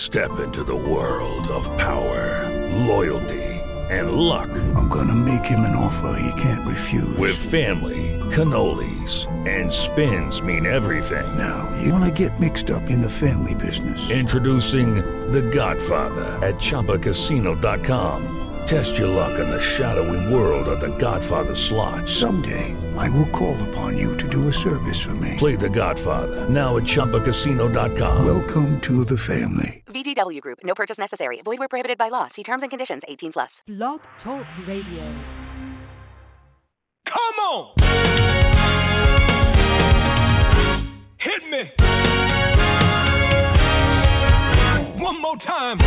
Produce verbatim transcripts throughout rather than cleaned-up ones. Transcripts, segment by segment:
Step into the world of power, loyalty, and luck. I'm gonna make him an offer he can't refuse. With family, cannolis, and spins mean everything. Now, you wanna get mixed up in the family business. Introducing The Godfather at Chumba Casino dot com. Test your luck in the shadowy world of The Godfather slot. Someday, I will call upon you to do a service for me. Play The Godfather, now at Chumba Casino dot com. Welcome to the family. V G W Group. No purchase necessary. Void where prohibited by law. See terms and conditions. eighteen plus. Blog Talk Radio. Come on! Hit me! One more time.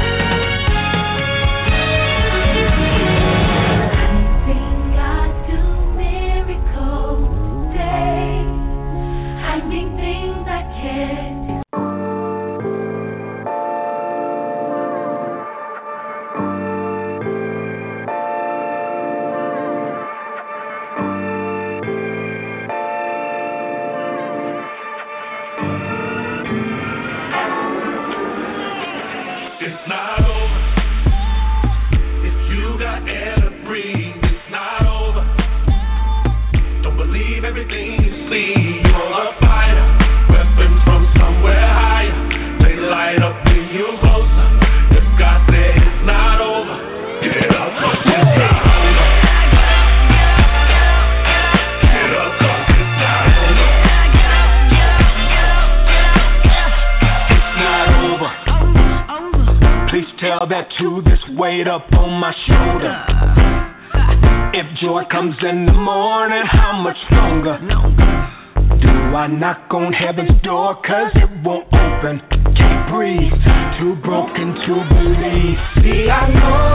That to this weight up on my shoulder. If joy comes in the morning, how much longer? Do I knock on heaven's door? Cause it won't open. Can't breathe, too broken to believe. See, I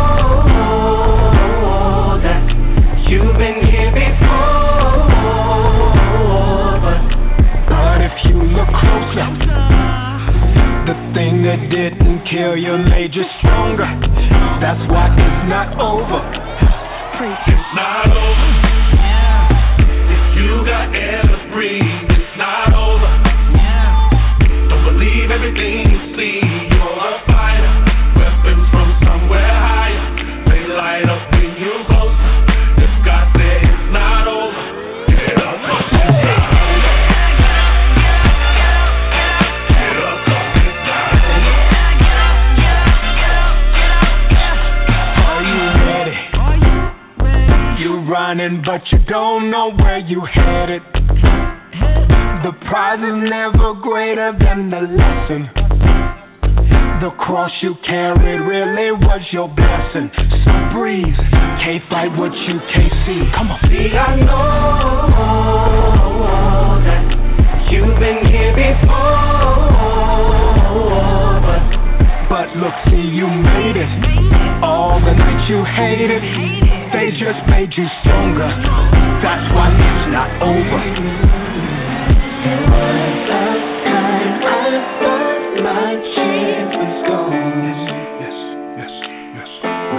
know that you've been here before, but, but if you look closer, the thing that didn't kill you made you stronger. That's why it's not over. It's not over. If you got air to breathe, it's not over. Don't believe everything you see. You're a fighter. Weapons from somewhere higher. They light up when you're closer. If God said it's not over, get up. Running, but you don't know where you headed. The prize is never greater than the lesson. The cross you carried really was your blessing. So breathe, can't fight what you can't see. Come on. See, I know that you've been here before, but, but look, see, you made it. All the nights you hated, they just made you stronger. That's why it's not over. There was a time I thought my chance was gone. Yes, yes, yes,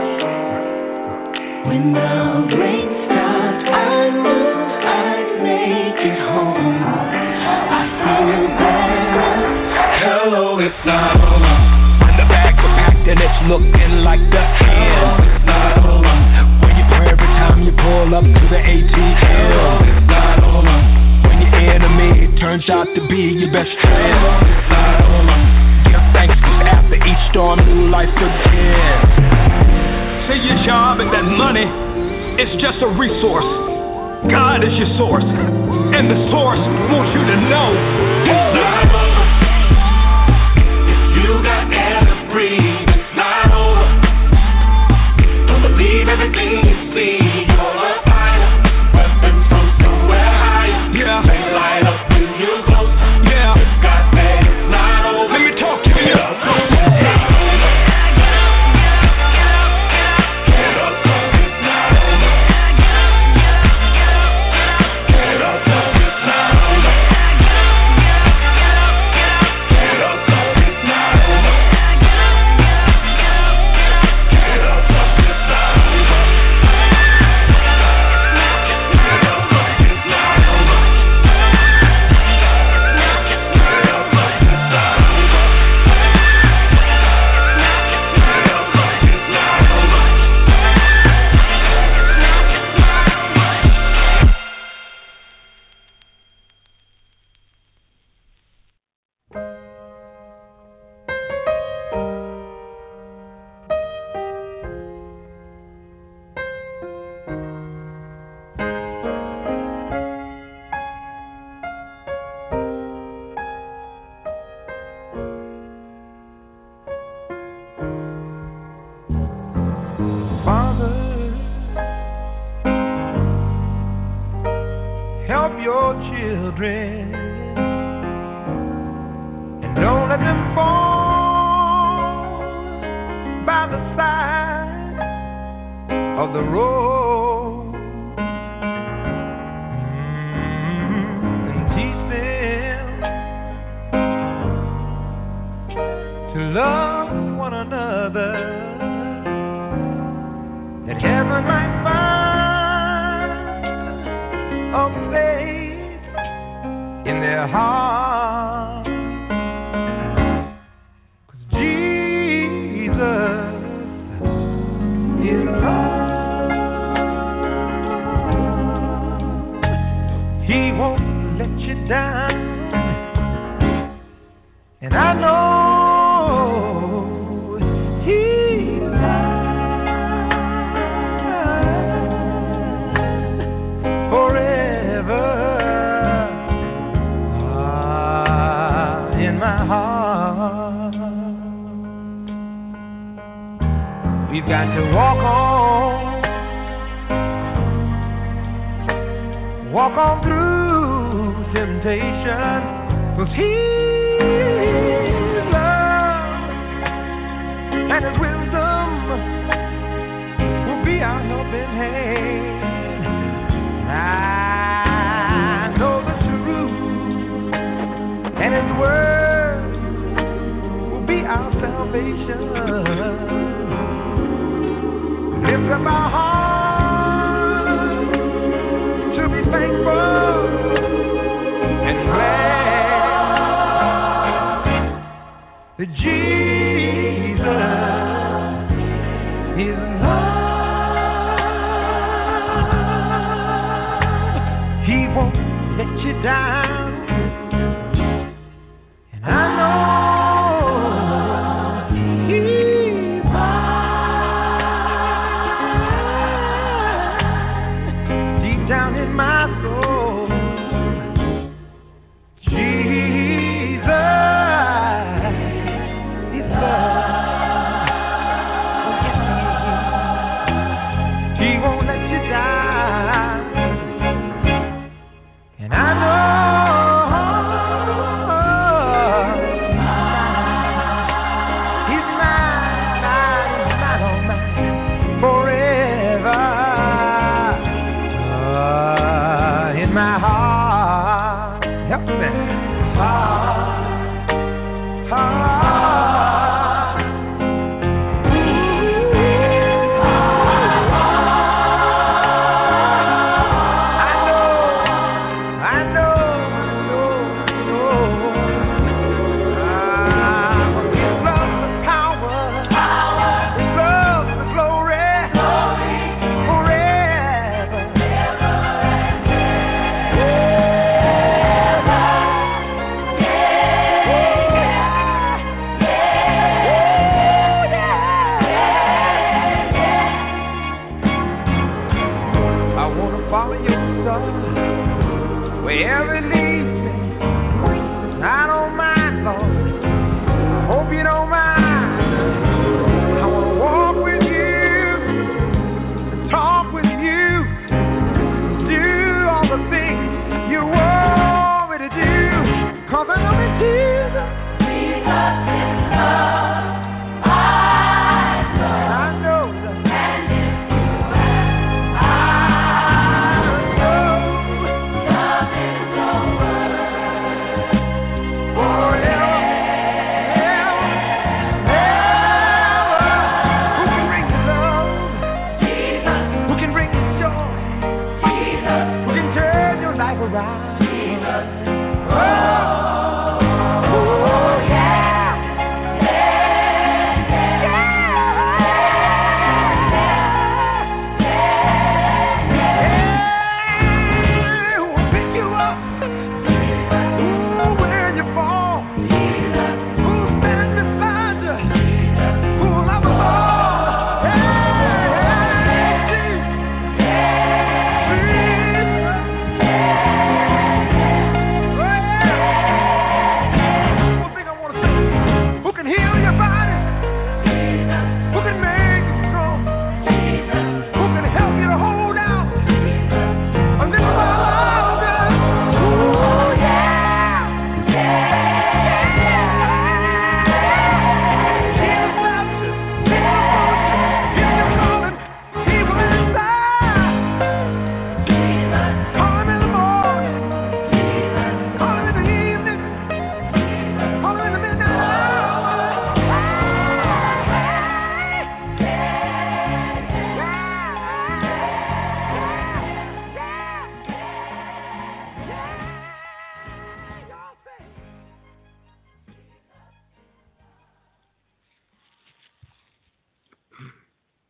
yes. When the rain stopped, I knew I'd make it home. I feel better. Hello, it's not over. When the bags are packed and it's looking like the end. It's not over. Every time you pull up to the A T M, it's not over. When your enemy turns out to be your best friend, it's not over. Give thanks, cause after each storm, new life begins. Say your job and that money, it's just a resource. God is your source, and the source wants you to know it's not over. If you got air to breathe, it's not over. Don't believe everything you see. You're a fighter. Weapons from somewhere higher. Yeah. They light up when you're close. Yeah. God said it's not over. Let me talk to you. Get up, cause it's not over. Get up, cause it's not over. Get up, cause it's not over. of the road, mm-hmm. and teach them to love one another, that heaven might find a place in their heart. 'Cause Jesus is love. He won't let you down, and I know we've got to walk on, walk on through temptation, 'cause His love and His wisdom will be our helping hand. I know the truth, and His word will be our salvation. Lift up our hearts to be thankful and glad that Jesus is love. He won't let you down, and I know down in my soul, Jesus is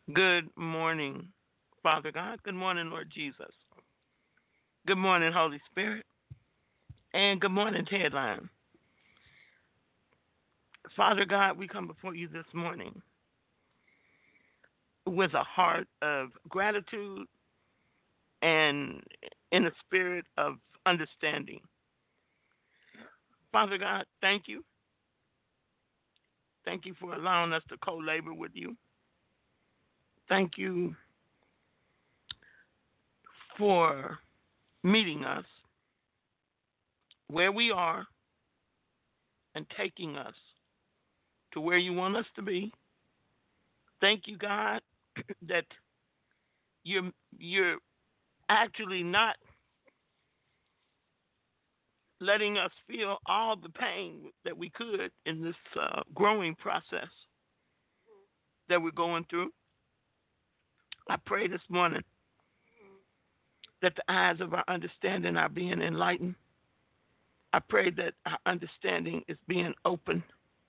Good morning, Father God. Good morning, Lord Jesus. Good morning, Holy Spirit. And good morning, Headline. Father God, we come before you this morning with a heart of gratitude and in a spirit of understanding. Father God, thank you. Thank you for allowing us to co-labor with you. Thank you for meeting us where we are and taking us to where you want us to be. Thank you, God, that you're, you're actually not letting us feel all the pain that we could in this uh, growing process that we're going through. I pray this morning that the eyes of our understanding are being enlightened. I pray that our understanding is being opened.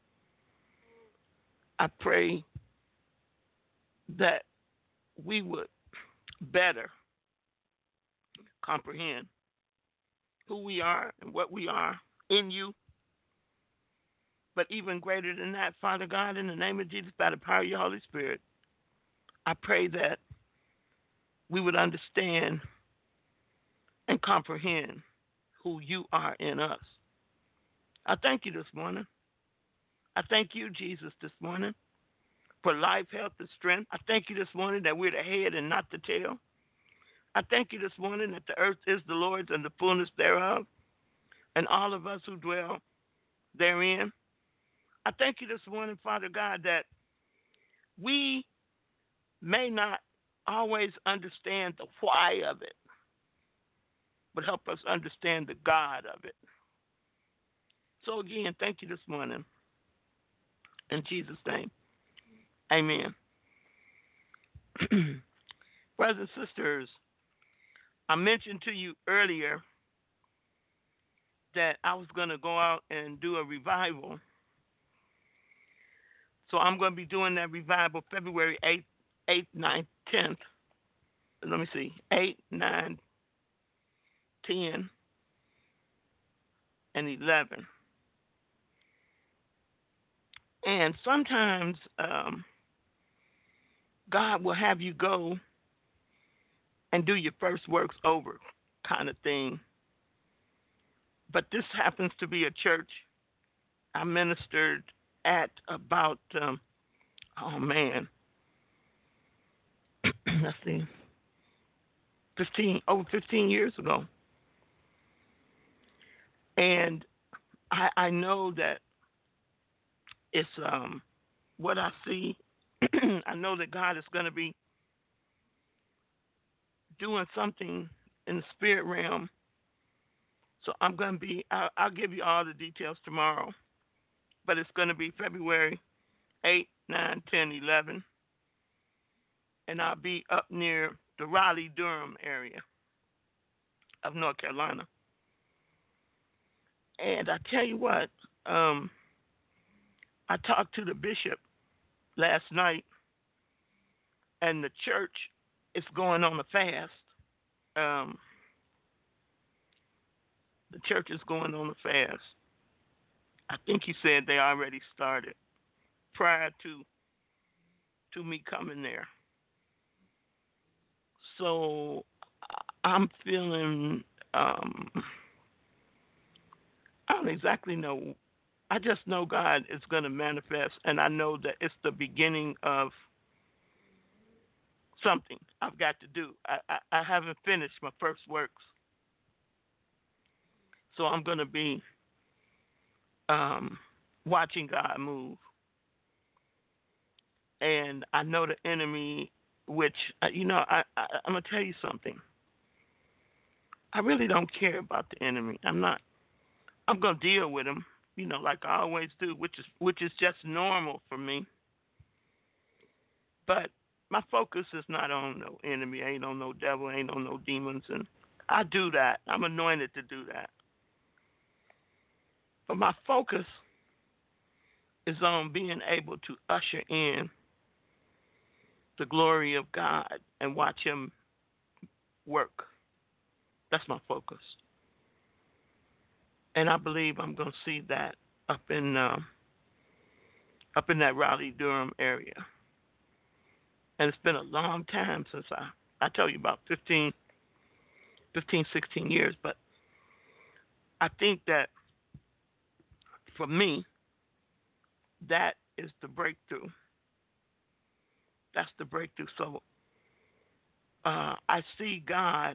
I pray that we would better comprehend who we are and what we are in you. But even greater than that, Father God, in the name of Jesus, by the power of your Holy Spirit, I pray that we would understand and comprehend who you are in us. I thank you this morning. I thank you, Jesus, this morning for life, health, and strength. I thank you this morning that we're the head and not the tail. I thank you this morning that the earth is the Lord's and the fullness thereof, and all of us who dwell therein. I thank you this morning, Father God, that we may not always understand the why of it, but help us understand the God of it. So again, thank you this morning. In Jesus' name, amen. Brothers and sisters, I mentioned to you earlier that I was going to go out and do a revival. So I'm going to be doing that revival February eighth, eighth, ninth, tenth. Let me see, eight, nine, ten, and eleven. And sometimes um, God will have you go and do your first works over kind of thing. But this happens to be a church I ministered at about, um, oh man, let's see, fifteen, over fifteen years ago. And I, I know that it's um, what I see. I know that God is going to be doing something in the spirit realm. So I'm going to be, I'll, I'll give you all the details tomorrow. But it's going to be February eighth, ninth, tenth, eleventh. And I'll be up near the Raleigh-Durham area of North Carolina. And I tell you what, um, I talked to the bishop last night, and the church is going on a fast. Um, the church is going on a fast. I think he said they already started prior to to me coming there. So I'm feeling, um, I don't exactly know. I just know God is going to manifest, and I know that it's the beginning of something I've got to do. I, I, I haven't finished my first works. So I'm going to be um, watching God move. And I know the enemy, which, uh, you know, I, I, I'm going to tell you something. I really don't care about the enemy. I'm not. I'm going to deal with him, you know, like I always do, which is which is just normal for me. But my focus is not on no enemy, ain't on no devil, ain't on no demons, and I do that. I'm anointed to do that. But my focus is on being able to usher in the glory of God and watch Him work. That's my focus. And I believe I'm going to see that up in uh, up in that Raleigh, Durham area. And it's been a long time since I, I tell you about fifteen, fifteen, sixteen years, but I think that for me, that is the breakthrough. That's the breakthrough. So uh, I see God.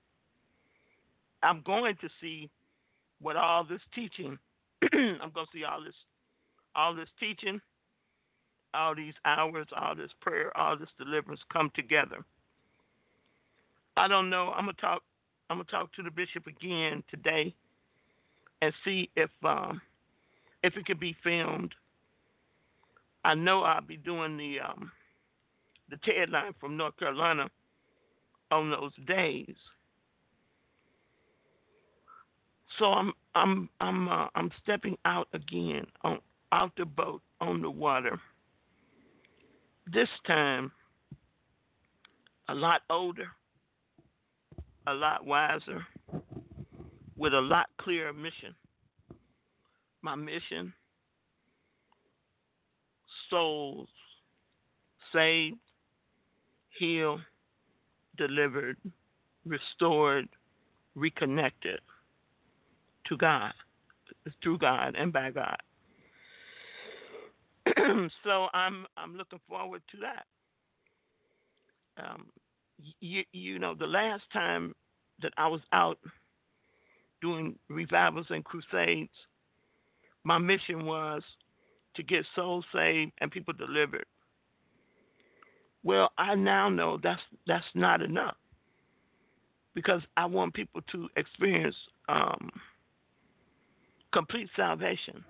I'm going to see what all this teaching. I'm going to see all this, all this teaching, all these hours, all this prayer, all this deliverance come together. I don't know. I'm gonna talk. I'm gonna talk to the bishop again today and see if um, if it could be filmed. I know I'll be doing the um, the TED line from North Carolina on those days. So I'm I'm I'm uh, I'm stepping out again on out the boat on the water. This time, a lot older, a lot wiser, with a lot clearer mission. My mission: souls saved, healed, delivered, restored, reconnected to God, through God and by God. So I'm I'm looking forward to that. Um, you, you know, the last time that I was out doing revivals and crusades, my mission was to get souls saved and people delivered. Well, I now know that's that's not enough, because I want people to experience um, complete salvation.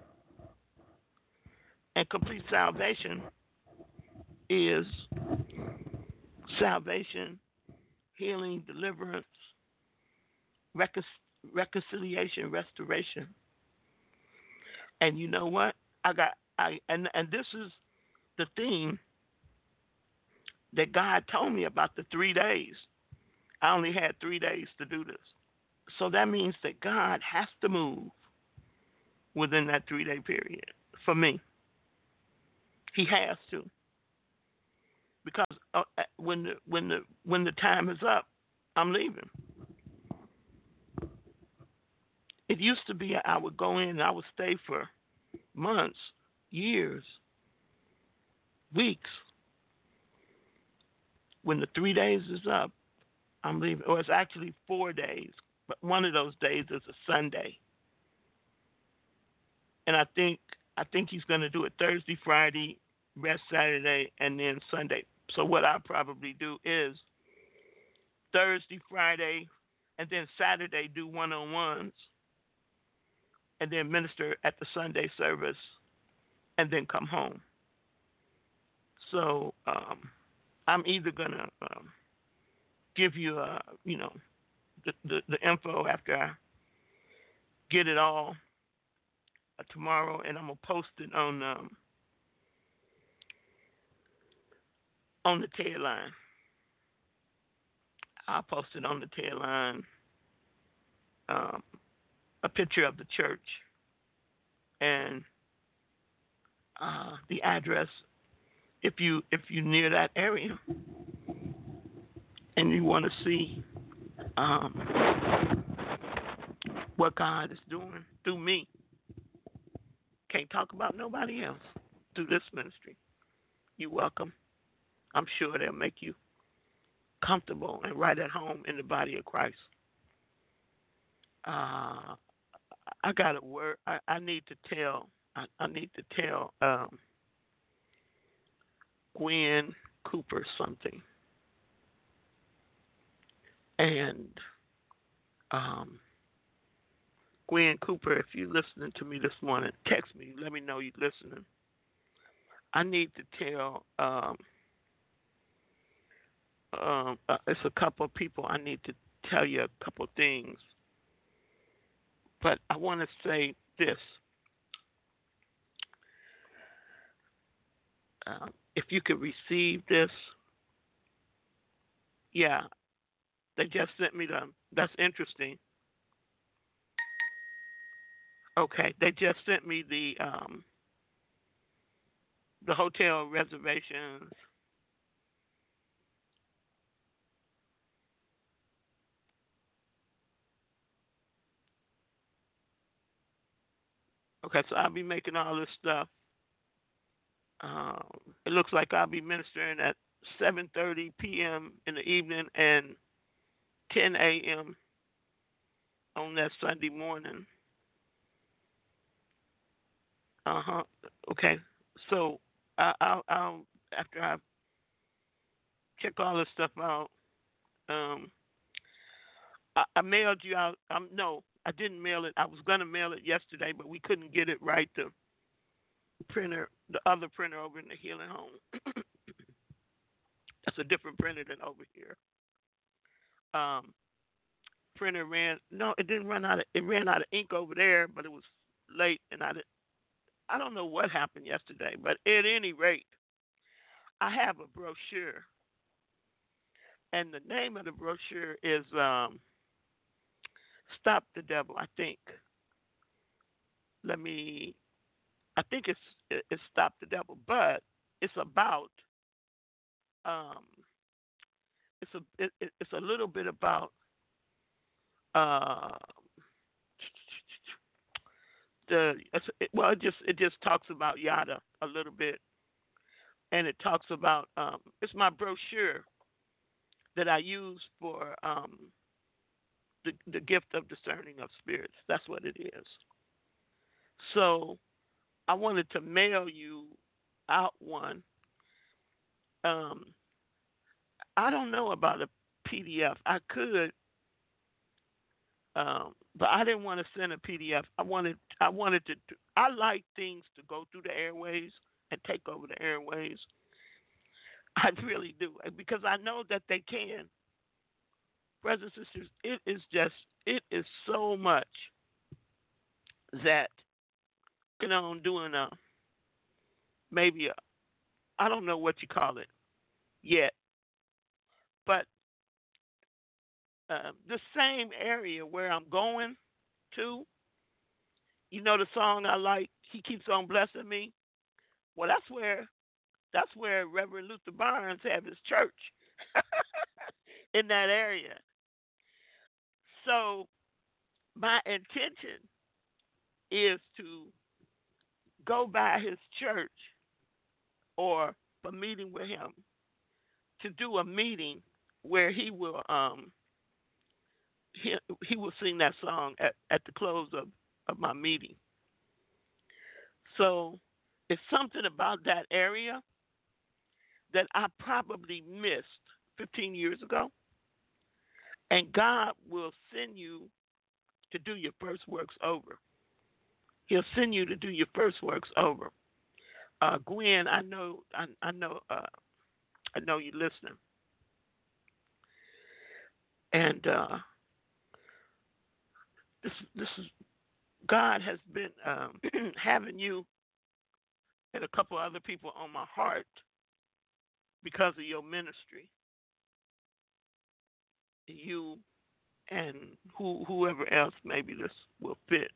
And complete salvation is salvation, healing, deliverance, recon- reconciliation, restoration. And you know what? I got I and and this is the thing that God told me about the three days. I only had three days to do this. So that means that God has to move within that three-day period for me. He has to, because uh, when the when the when the time is up, I'm leaving. It used to be I would go in and I would stay for months, years, weeks. When the three days is up, I'm leaving. Or it's actually four days, but one of those days is a Sunday. And I think I think he's going to do it Thursday, Friday, rest Saturday, and then Sunday. So what I'll probably do is Thursday, Friday, and then Saturday do one-on-ones, and then minister at the Sunday service, and then come home. So um, I'm either going to um, give you, uh, you know, the, the, the info after I get it all uh, tomorrow, and I'm going to post it on um, on the TED line. I'll post it on the TED line, um, a picture of the church and uh, the address. If you if you're near that area and you want to see um, what God is doing through me, can't talk about nobody else through this ministry. You're welcome. I'm sure they'll make you comfortable and right at home in the body of Christ. Uh, I got a word. I, I need to tell. I, I need to tell um, Gwen Cooper something. And um, Gwen Cooper, if you're listening to me this morning, text me. Let me know you're listening. I need to tell. Um, Um, uh, it's a couple of people I need to tell you a couple of things. But I want to say this. Uh, if you could receive this, Yeah, they just sent me the. That's interesting. Okay, they just sent me the um, the hotel reservations. Okay, so I'll be making all this stuff. Um, it looks like I'll be ministering at seven thirty p.m. in the evening and ten a.m. on that Sunday morning. Uh huh. Okay. So I, I'll, I'll after I check all this stuff out, um, I, I mailed you out. Um, no, I didn't mail it. I was gonna mail it yesterday, but we couldn't get it right. The printer, the other printer over in the Healing Home. That's a different printer than over here. Um, printer ran. No, it didn't run out of. It ran out of ink over there, but it was late, and I did. I don't know what happened yesterday, but at any rate, I have a brochure, and the name of the brochure is um, "Stop the Devil." I think. Let me. I think it's it's "Stop the Devil," but it's about. Um, it's a it, it's a little bit about. Uh, the it, well, it just it just talks about Yada a little bit, and it talks about um, it's my brochure that I use for um, the the gift of discerning of spirits. That's what it is. So I wanted to mail you out one. Um, I don't know about a P D F. I could. Um, but I didn't want to send a P D F. I wanted, I wanted to. Do, I like things to go through the airways and take over the airways. I really do because I know that they can. Brothers and sisters, it is just, it is so much that you know, I'm doing a maybe a, I don't know what you call it yet, but uh, the same area where I'm going to. You know the song I like, He Keeps on Blessing Me? Well, that's where that's where Reverend Luther Barnes have his church in that area. So my intention is to go by his church or a meeting with him to do a meeting where he will um he, he will sing that song at, at the close of, of my meeting. So it's something about that area that I probably missed fifteen years ago. And God will send you to do your first works over. He'll send you to do your first works over. Uh, Gwen, I know, I, I know, uh, I know you're listening. And uh, this, this is God has been um, having you and a couple other people on my heart because of your ministry. You and who, whoever else maybe this will fit.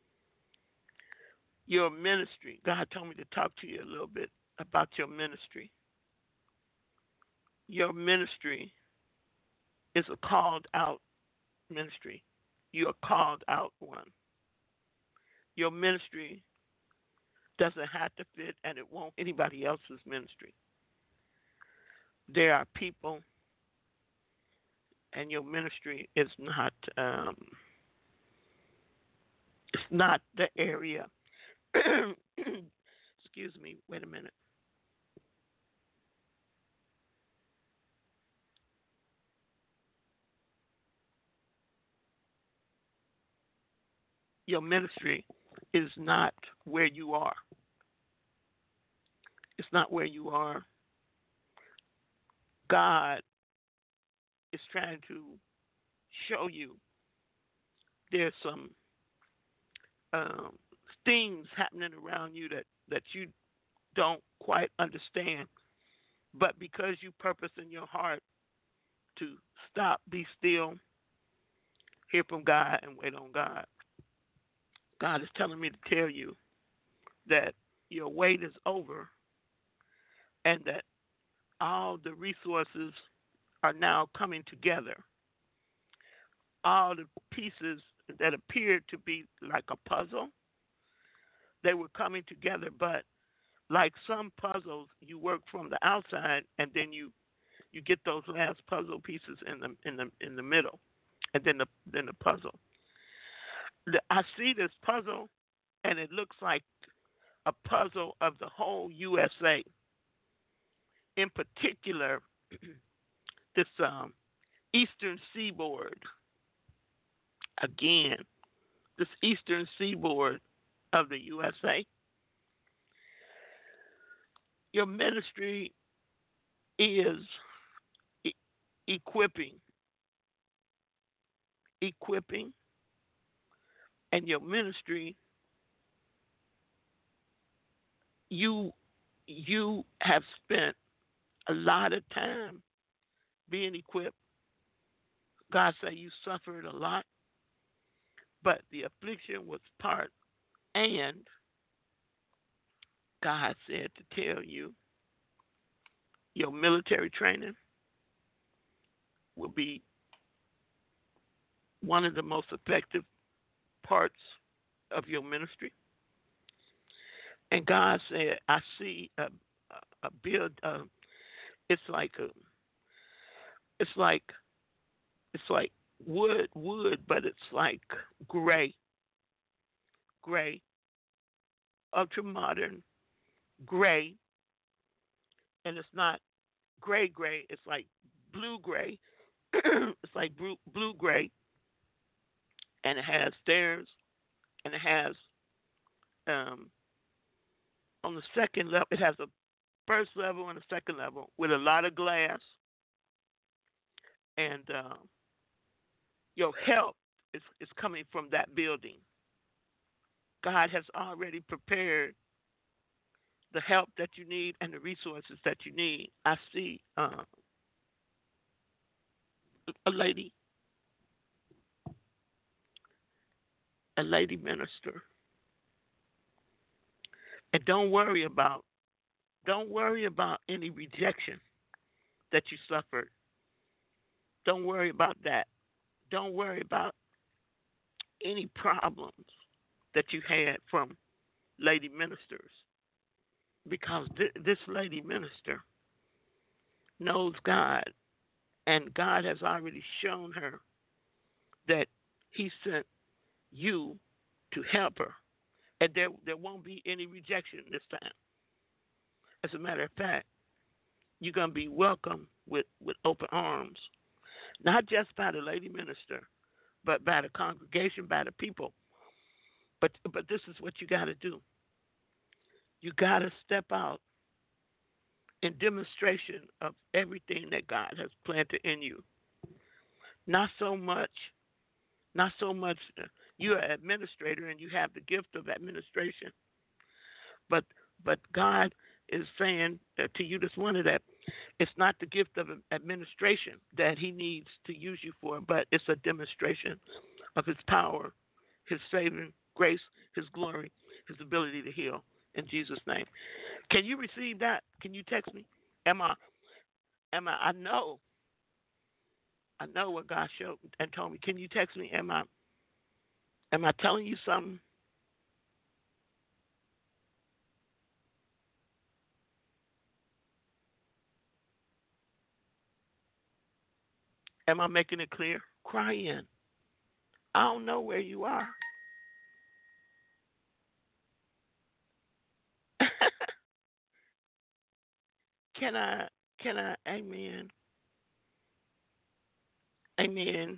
Your ministry. God told me to talk to you a little bit about your ministry. Your ministry is a called out ministry. You're a called out one. Your ministry doesn't have to fit and it won't anybody else's ministry. There are people and your ministry is not um, it's not the area. Excuse me, wait a minute. Your ministry is not where you are. It's not where you are. God is trying to show you there's some um, things happening around you that, that you don't quite understand. But because you purpose in your heart to stop, be still, hear from God, and wait on God. God is telling me to tell you that your wait is over and that all the resources are now coming together. All the pieces that appeared to be like a puzzle, they were coming together, but like some puzzles, you work from the outside and then you you get those last puzzle pieces in the in the in the middle, and then the then the puzzle. The, I see this puzzle, and it looks like a puzzle of the whole U S A. In particular, this um, eastern seaboard. Again, this eastern seaboard of the U S A. Your ministry is e- equipping, equipping, and your ministry, you you have spent a lot of time being equipped. God said you suffered a lot, but the affliction was part, and God said to tell you your military training will be one of the most effective parts of your ministry. And God said, I see a, a, a build. Uh, it's like a, it's like, it's like wood, wood, but it's like gray, gray, ultra modern, gray, and it's not gray gray. It's like blue gray. It's like blue, blue gray, and it has stairs, and it has um, on the second level. It has a first level and a second level with a lot of glass, and uh, your help is is coming from that building. God has already prepared the help that you need and the resources that you need. I see uh, a lady, a lady minister. And don't worry about, don't worry about any rejection that you suffered. Don't worry about that. Don't worry about any problems that you had from lady ministers. Because th- this lady minister knows God, and God has already shown her that he sent you to help her. And there, there won't be any rejection this time. As a matter of fact, you're going to be welcomed with, with open arms, not just by the lady minister, but by the congregation, by the people. But, but this is what you got to do. You got to step out in demonstration of everything that God has planted in you. Not so much, not so much, uh, you're an administrator and you have the gift of administration. But but God is saying uh, to you this morning that it's not the gift of administration that he needs to use you for, but it's a demonstration of his power, his saving grace, his glory, his ability to heal. In Jesus' name. Can you receive that? Can you text me? Am I, am I, I know, I know what God showed and told me. Can you text me? Am I, am I telling you something? Am I making it clear? Cry in. I don't know where you are. Can I, can I, amen, amen.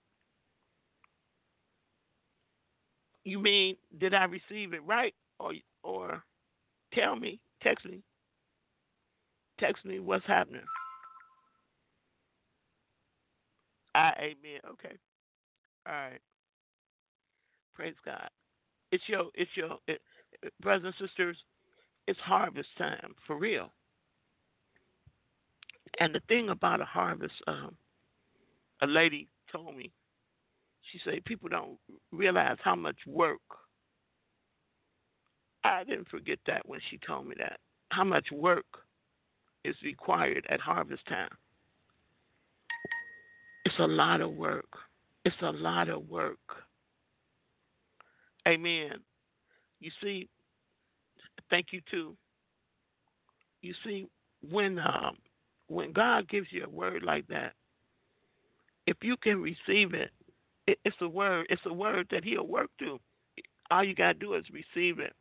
You mean, did I receive it right? Or, or tell me, text me, text me what's happening. I, amen, okay, all right, praise God. It's your, it's your, it, brothers and sisters, it's harvest time, for real. And the thing about a harvest, um, a lady told me, she said, people don't realize how much work. I didn't forget that when she told me that. How much work is required at harvest time. It's a lot of work. It's a lot of work. Amen. You see, thank you too. You see, when um, when God gives you a word like that, if you can receive it, it, it's a word. It's a word that He'll work through. All you gotta do is receive it.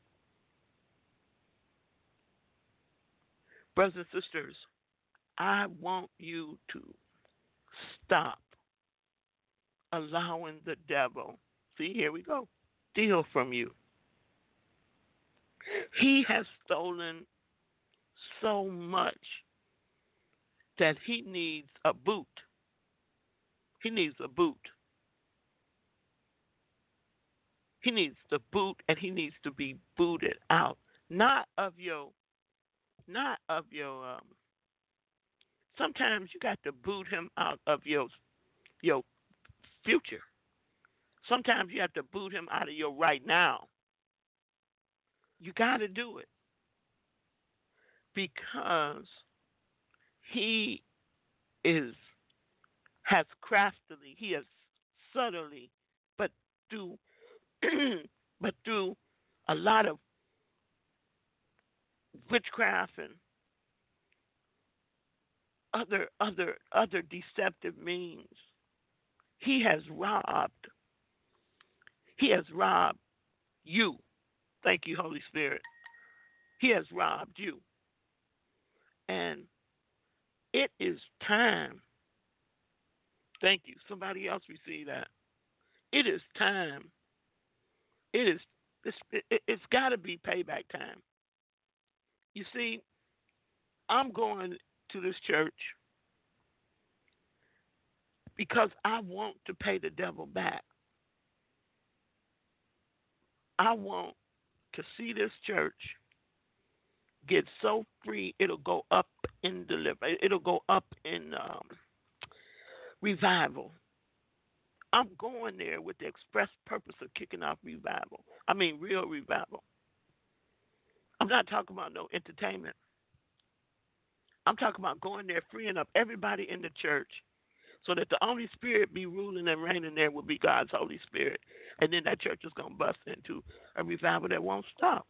Brothers and sisters, I want you to stop allowing the devil, see, here we go, steal from you. He has stolen so much that he needs a boot. He needs a boot. He needs the boot, and he needs to be booted out, not of your, not of your. Um, sometimes you got to boot him out of your, your future. Sometimes you have to boot him out of your right now. You got to do it because he is has craftily, he has subtly, but through but through a lot of witchcraft and other other other deceptive means, he has robbed. He has robbed you. Thank you, Holy Spirit. He has robbed you. And it is time. Thank you. Somebody else received that. It is time. It is. It's, it, it's got to be payback time. You see, I'm going to this church because I want to pay the devil back. I want to see this church get so free it'll go up in deliver. It'll go up in um, revival. I'm going there with the express purpose of kicking off revival. I mean, real revival. I'm not talking about no entertainment. I'm talking about going there, freeing up everybody in the church so that the only spirit be ruling and reigning there will be God's Holy Spirit. And then that church is going to bust into a revival that won't stop.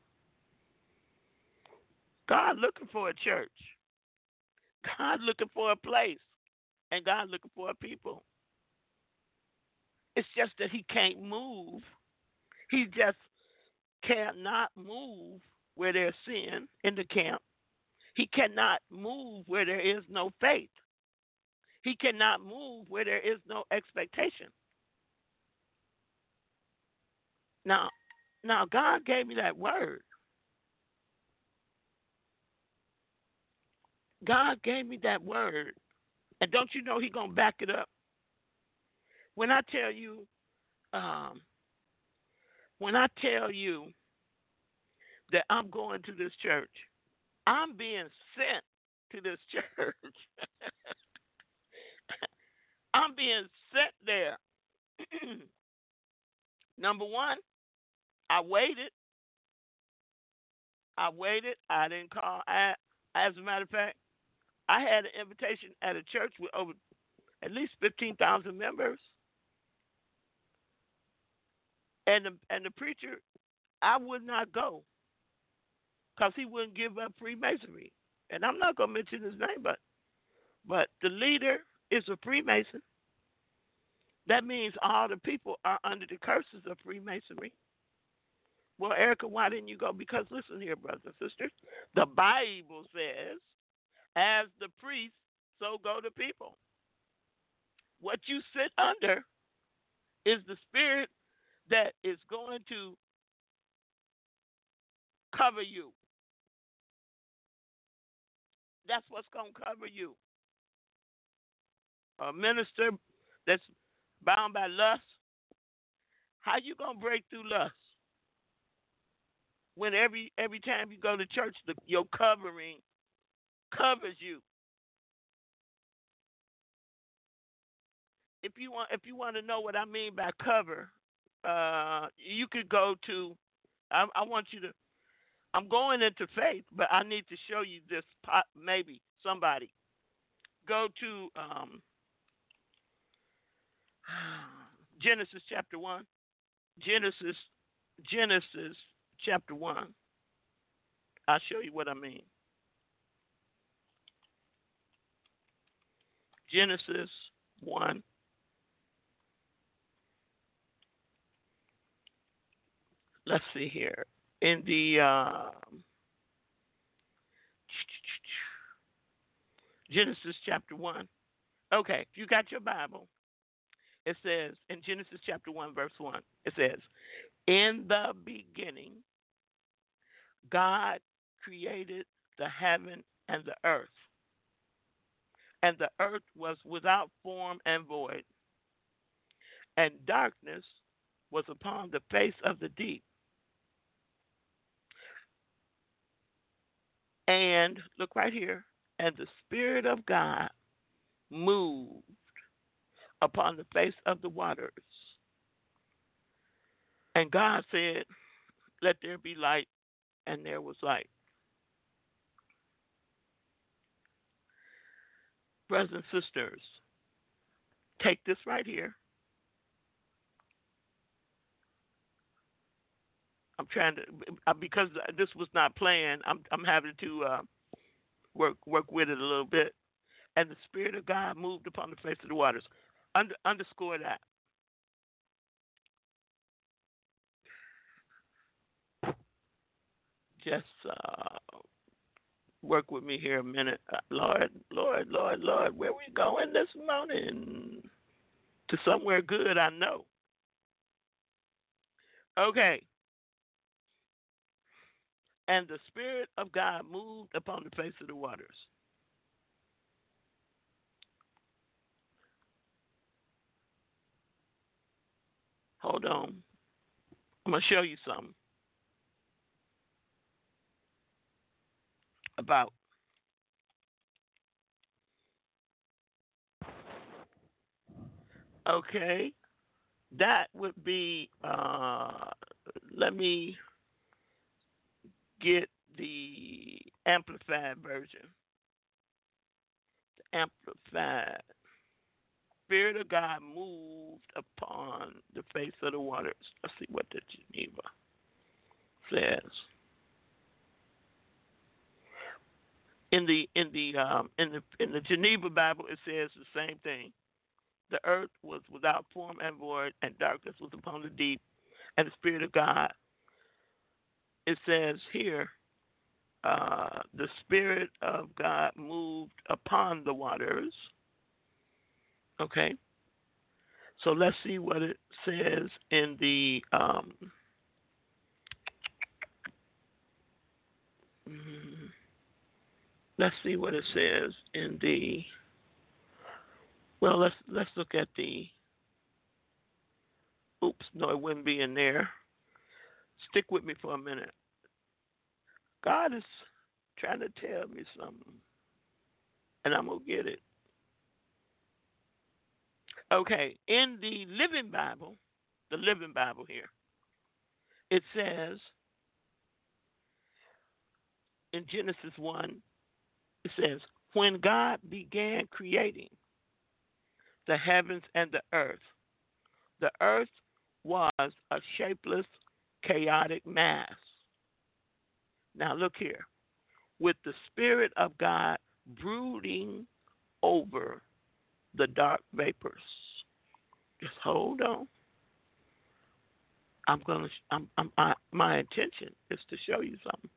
God looking for a church. God looking for a place. And God looking for a people. It's just that he can't move. He just cannot move where there's sin in the camp. He cannot move where there is no faith. He cannot move where there is no expectation. Now, now God gave me that word. God gave me that word. And don't you know he's going to back it up? When I tell you, um, when I tell you that I'm going to this church, I'm being sent to this church. I'm being sent there. Number one, I waited. I waited. I didn't call. I, as a matter of fact, I had an invitation at a church with over at least fifteen thousand members. And the, and the preacher, I would not go because he wouldn't give up Freemasonry. And I'm not going to mention his name, but but the leader is a Freemason. That means all the people are under the curses of Freemasonry. Well, Erica, why didn't you go? Because listen here, brothers and sisters, the Bible says, as the priest, so go the people. What you sit under is the spirit that is going to cover you. That's what's going to cover you. A minister that's bound by lust, how you going to break through lust? When every every time you go to church, the, your covering covers you. if you want if you want to know what I mean by cover, uh, you could go to. I, I want you to. I'm going into faith, but I need to show you this. Pot, maybe somebody go to um, Genesis chapter one. Genesis Genesis chapter one. I'll show you what I mean. Genesis one. Let's see here. In the uh, Genesis chapter one. Okay, if you got your Bible, it says in Genesis chapter one, verse one, it says, in the beginning, God created the heaven and the earth. And the earth was without form and void, and darkness was upon the face of the deep. And look right here, and the Spirit of God moved upon the face of the waters. And God said, let there be light, and there was light. Brothers and sisters, take this right here. I'm trying to, because this was not planned, I'm I'm having to uh, work work with it a little bit. And the Spirit of God moved upon the face of the waters. Under, underscore that. Just uh, work with me here a minute. Uh, Lord, Lord, Lord, Lord, where we going this morning? To somewhere good, I know. Okay. And the Spirit of God moved upon the face of the waters. Hold on. I'm going to show you something about okay. That would be, uh, let me get the amplified version. The amplified. Spirit of God moved upon the face of the waters. Let's see what the Geneva says. In the in the um, in the in the Geneva Bible, it says the same thing. The earth was without form and void, and darkness was upon the deep, and the Spirit of God. It says here, uh, the Spirit of God moved upon the waters. Okay, so let's see what it says in the um, let's see what it says in the well let's let's look at the oops no it wouldn't be in there. Stick with me for a minute. God is trying to tell me something, and I'm gonna get it. Okay, in the Living Bible, the Living Bible here, it says in Genesis one, it says, when God began creating the heavens and the earth, the earth was a shapeless, chaotic mass. Now look here, with the Spirit of God brooding over the dark vapors. Just hold on. I'm gonna. I'm. I'm I, my intention is to show you something.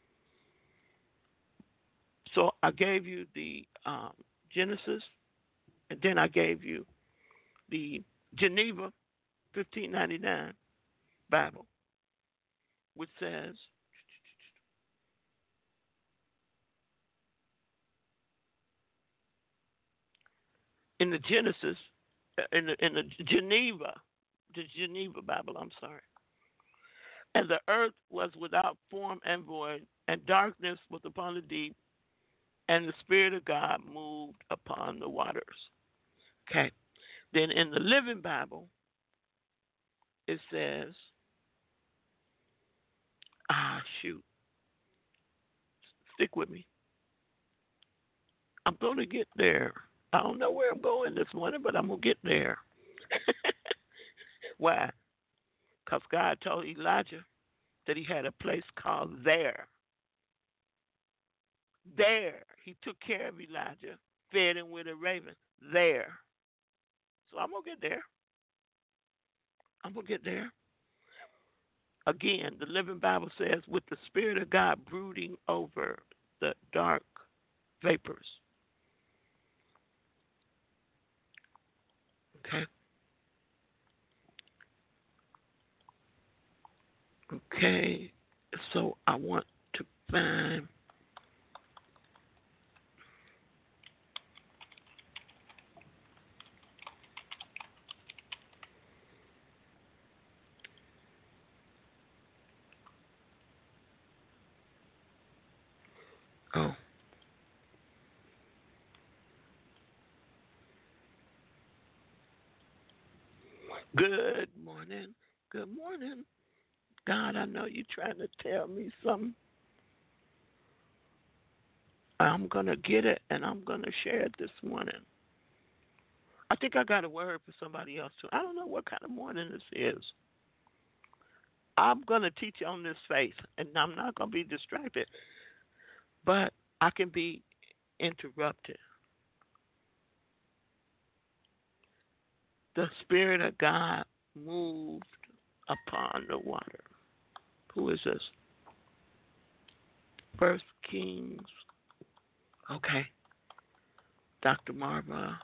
So I gave you the um, Genesis, and then I gave you the Geneva fifteen ninety-nine Bible, which says, in the Genesis, in the, in the Geneva, the Geneva Bible, I'm sorry. And the earth was without form and void, and darkness was upon the deep, and the Spirit of God moved upon the waters. Okay. Then in the Living Bible, it says, ah, shoot. Stick with me. I'm going to get there. I don't know where I'm going this morning, but I'm going to get there. Why? Because God told Elijah that he had a place called there. There. He took care of Elijah, fed him with a raven. There. So I'm going to get there. I'm going to get there. Again, the Living Bible says, with the Spirit of God brooding over the dark vapors. Okay. Okay. So I want to find Oh. Good morning. Good morning. God, I know you're trying to tell me something. I'm going to get it, and I'm going to share it this morning. I think I got a word for somebody else, too. I don't know what kind of morning this is. I'm going to teach on this faith, and I'm not going to be distracted, but I can be interrupted. The Spirit of God moved upon the water. Who is this? First Kings. Okay. Doctor Marva.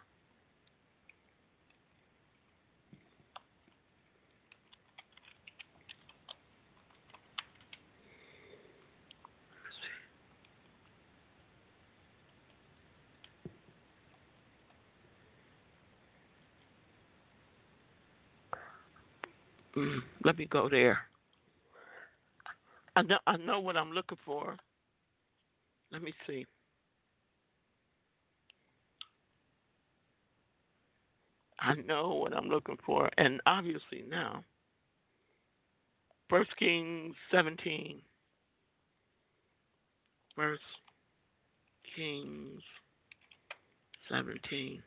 Mm, let me go there. I know, I know what I'm looking for. Let me see. I know what I'm looking for. And obviously now, First Kings seventeen. First Kings seventeen.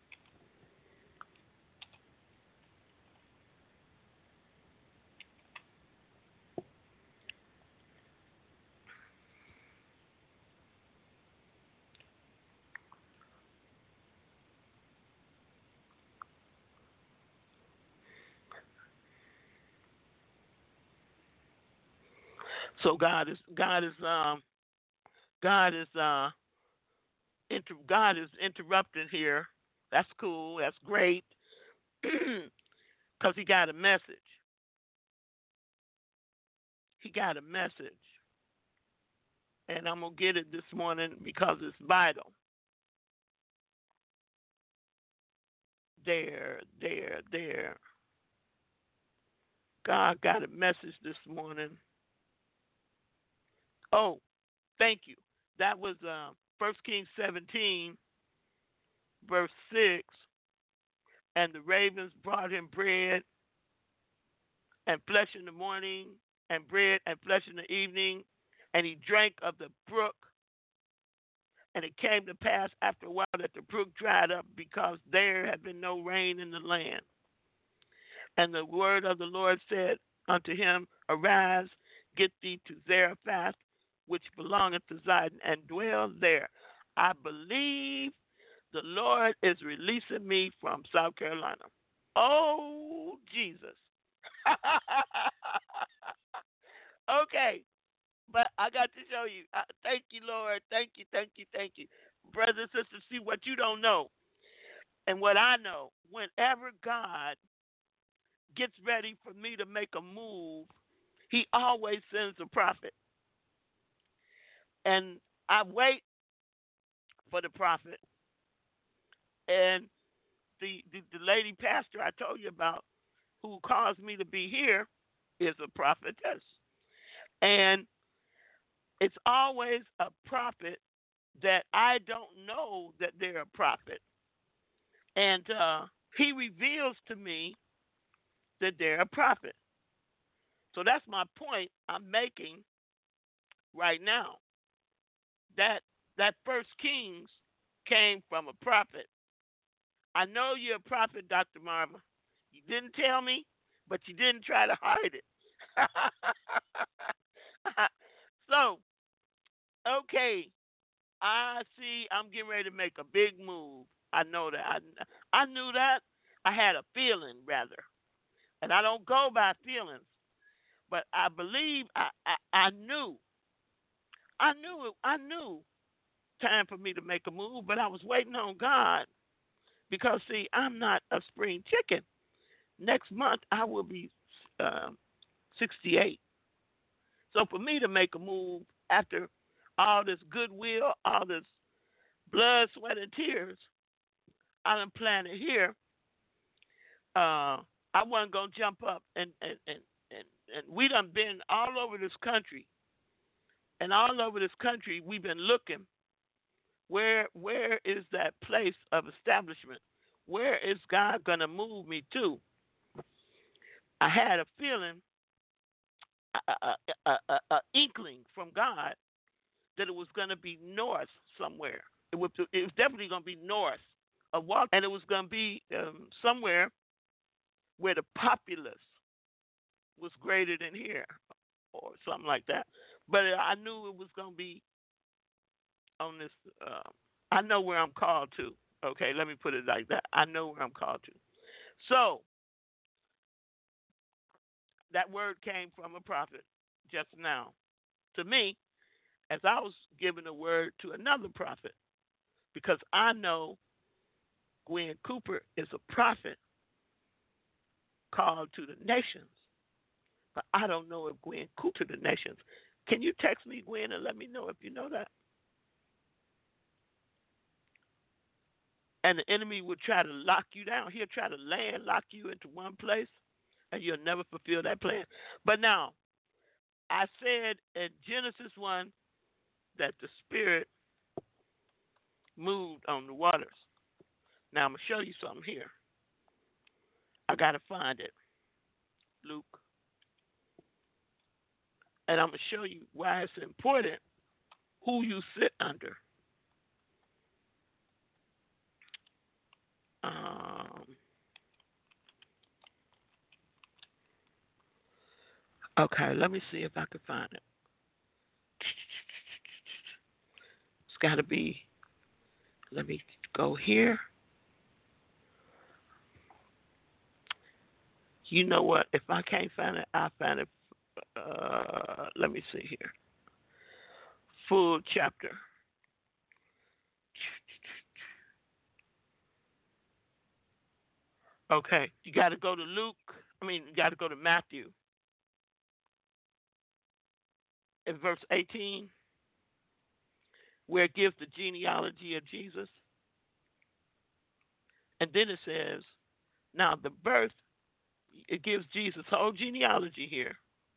So God is God is um God is uh inter, God is interrupting here. That's cool. That's great. Because he got a message. He got a message. And I'm going to get it this morning because it's vital. There, there, there. God got a message this morning. Oh, thank you. That was uh, First Kings seventeen, verse six. And the ravens brought him bread and flesh in the morning, and bread and flesh in the evening, and he drank of the brook. And it came to pass after a while that the brook dried up, because there had been no rain in the land. And the word of the Lord said unto him, Arise, get thee to Zarephath, which belongeth to Zidon, and dwell there. I believe the Lord is releasing me from South Carolina. Oh, Jesus. Okay, but I got to show you. Uh, thank you, Lord. Thank you, thank you, thank you. Brothers and sisters, see what you don't know and what I know. Whenever God gets ready for me to make a move, he always sends a prophet. And I wait for the prophet. And the, the, the lady pastor I told you about who caused me to be here is a prophetess. And it's always a prophet that I don't know that they're a prophet. And uh, he reveals to me that they're a prophet. So that's my point I'm making right now. That that first Kings came from a prophet. I know you're a prophet, Doctor Marva. You didn't tell me, but you didn't try to hide it. So, okay, I see I'm getting ready to make a big move. I know that. I, I knew that. I had a feeling, rather. And I don't go by feelings. But I believe I, I, I knew. I knew it. I knew time for me to make a move, but I was waiting on God. Because, see, I'm not a spring chicken. Next month, I will be um, sixty-eight. So for me to make a move after all this goodwill, all this blood, sweat, and tears, I done planned it here. Uh, I wasn't going to jump up. And, and, and, and, and we done been all over this country. And all over this country, we've been looking. Where Where is that place of establishment? Where is God going to move me to? I had a feeling, a, a, a, a inkling from God that it was going to be north somewhere. It was, it was definitely going to be north of Washington, and it was going to be um, somewhere where the populace was greater than here, or something like that. But I knew it was going to be on this. Uh, I know where I'm called to. Okay, let me put it like that. I know where I'm called to. So, that word came from a prophet just now to me, as I was giving a word to another prophet, because I know Gwen Cooper is a prophet called to the nations, but I don't know if Gwen Cooper to the nations. Can you text me, Gwen, and let me know if you know that? And the enemy will try to lock you down. He'll try to land lock you into one place, and you'll never fulfill that plan. But now, I said in Genesis one that the Spirit moved on the waters. Now, I'm going to show you something here. I got to find it. Luke. And I'm going to show you why it's important who you sit under. Um, okay, let me see if I can find it. It's got to be, let me go here. You know what? If I can't find it, I'll find it. Uh, let me see here. Full chapter. Okay, you got to go to Luke. I mean, you got to go to Matthew. In verse eighteen, where it gives the genealogy of Jesus. And then it says, now the birth, it gives Jesus' whole genealogy here.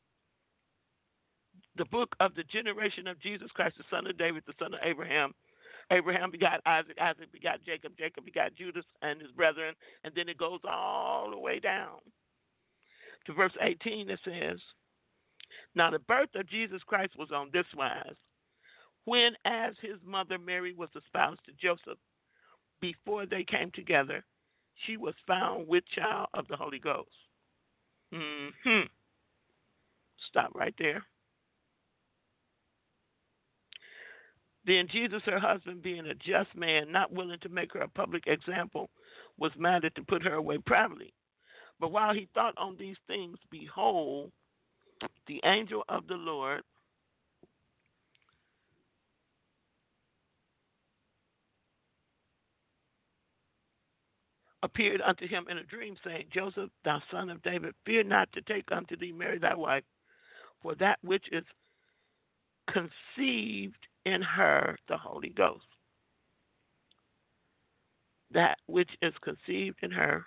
The book of the generation of Jesus Christ, the son of David, the son of Abraham. Abraham begot Isaac, Isaac begot Jacob, Jacob begot Judas and his brethren, and then it goes all the way down to verse eighteen that says, now the birth of Jesus Christ was on this wise, when as his mother Mary was espoused to Joseph, before they came together, she was found with child of the Holy Ghost. Mm-hmm. Stop right there. Then Jesus, her husband, being a just man, not willing to make her a public example, was minded to put her away privately. But while he thought on these things, behold, the angel of the Lord appeared unto him in a dream, saying, Joseph, thou son of David, fear not to take unto thee Mary thy wife, for that which is conceived in her the Holy Ghost. That which is conceived in her.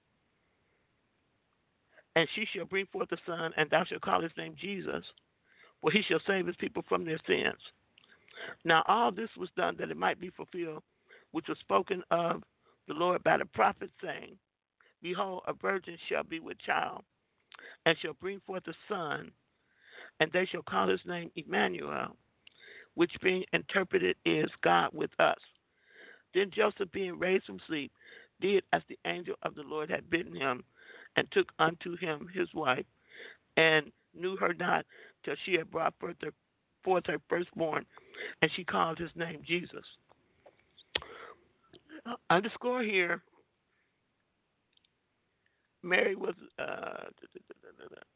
And she shall bring forth a son, and thou shalt call his name Jesus, for he shall save his people from their sins. Now all this was done that it might be fulfilled, which was spoken of the Lord by the prophet, saying, Behold, a virgin shall be with child, and shall bring forth a son, and they shall call his name Emmanuel, which being interpreted is God with us. Then Joseph, being raised from sleep, did as the angel of the Lord had bidden him, and took unto him his wife, and knew her not till she had brought forth her, forth her firstborn, and she called his name Jesus. Uh, underscore here, Mary was, uh, da, da, da, da, da.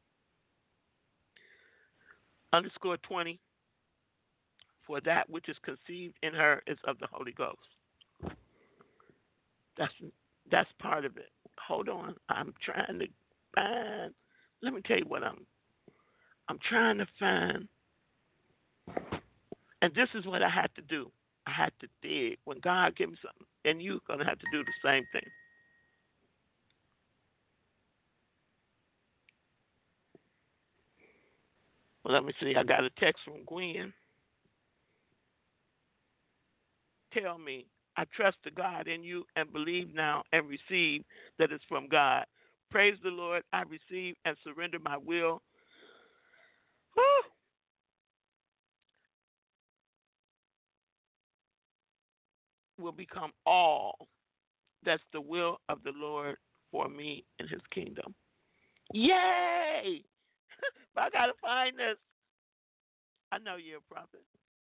underscore twenty, for that which is conceived in her is of the Holy Ghost. That's that's part of it. Hold on, I'm trying to find. Let me tell you what I'm. I'm trying to find, and this is what I had to do. I had to dig when God gave me something, and you're gonna have to do the same thing. Well, let me see. I got a text from Gwen. Tell me, I trust to God in you and believe now and receive that it's from God. Praise the Lord. I receive and surrender my will. Woo! Will become all that's the will of the Lord for me in his kingdom. Yay! But I got to find this. I know you're a prophet.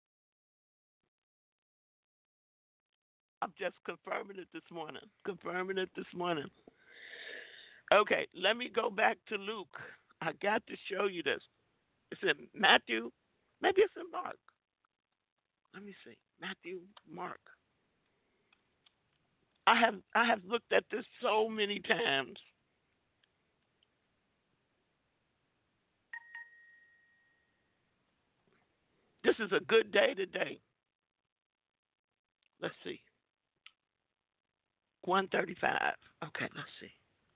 I'm just confirming it this morning. Confirming it this morning. Okay, let me go back to Luke. I got to show you this. It's in Matthew. Maybe it's in Mark. Let me see. Matthew, Mark. I have I have looked at this so many times. This is a good day today. Let's see. one thirty-five. Okay, let's see.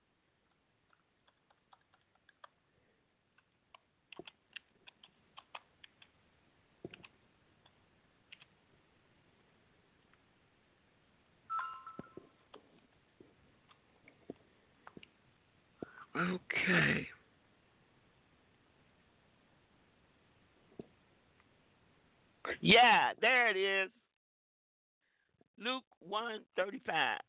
Okay. Yeah, there it is. Luke one thirty-five.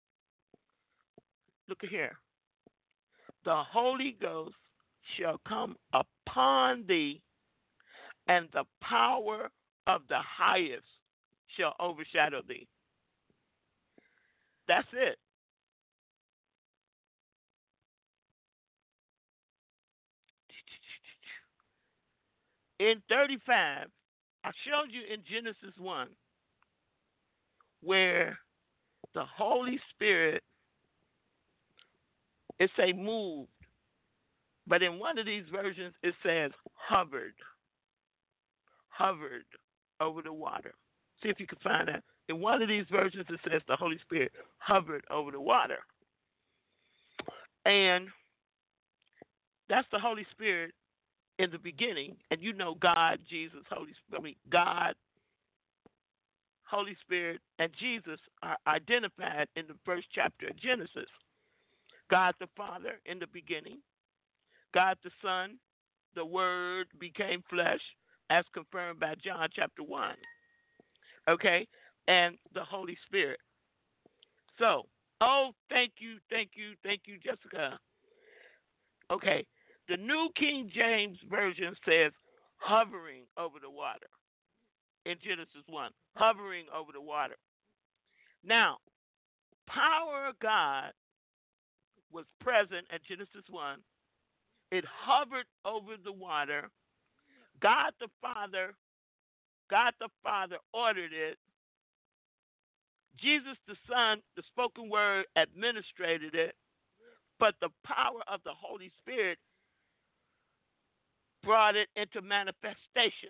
Look at here. The Holy Ghost shall come upon thee, and the power of the highest shall overshadow thee. That's it. In thirty-five, I showed you in Genesis one where the Holy Spirit, it say moved, but in one of these versions it says hovered, hovered over the water. See if you can find that. In one of these versions it says the Holy Spirit hovered over the water. And that's the Holy Spirit in the beginning, and you know God, Jesus, Holy Spirit, I mean God, Holy Spirit, and Jesus are identified in the first chapter of Genesis. God the Father in the beginning, God the Son, the Word became flesh, as confirmed by John chapter one. Okay, and the Holy Spirit. So, oh, thank you, thank you, thank you, Jessica. Okay. The New King James Version says hovering over the water in Genesis one, hovering over the water. Now, power of God was present at Genesis one. It hovered over the water. God the Father, God the Father ordered it. Jesus the Son, the spoken word, administrated it. But the power of the Holy Spirit brought it into manifestation.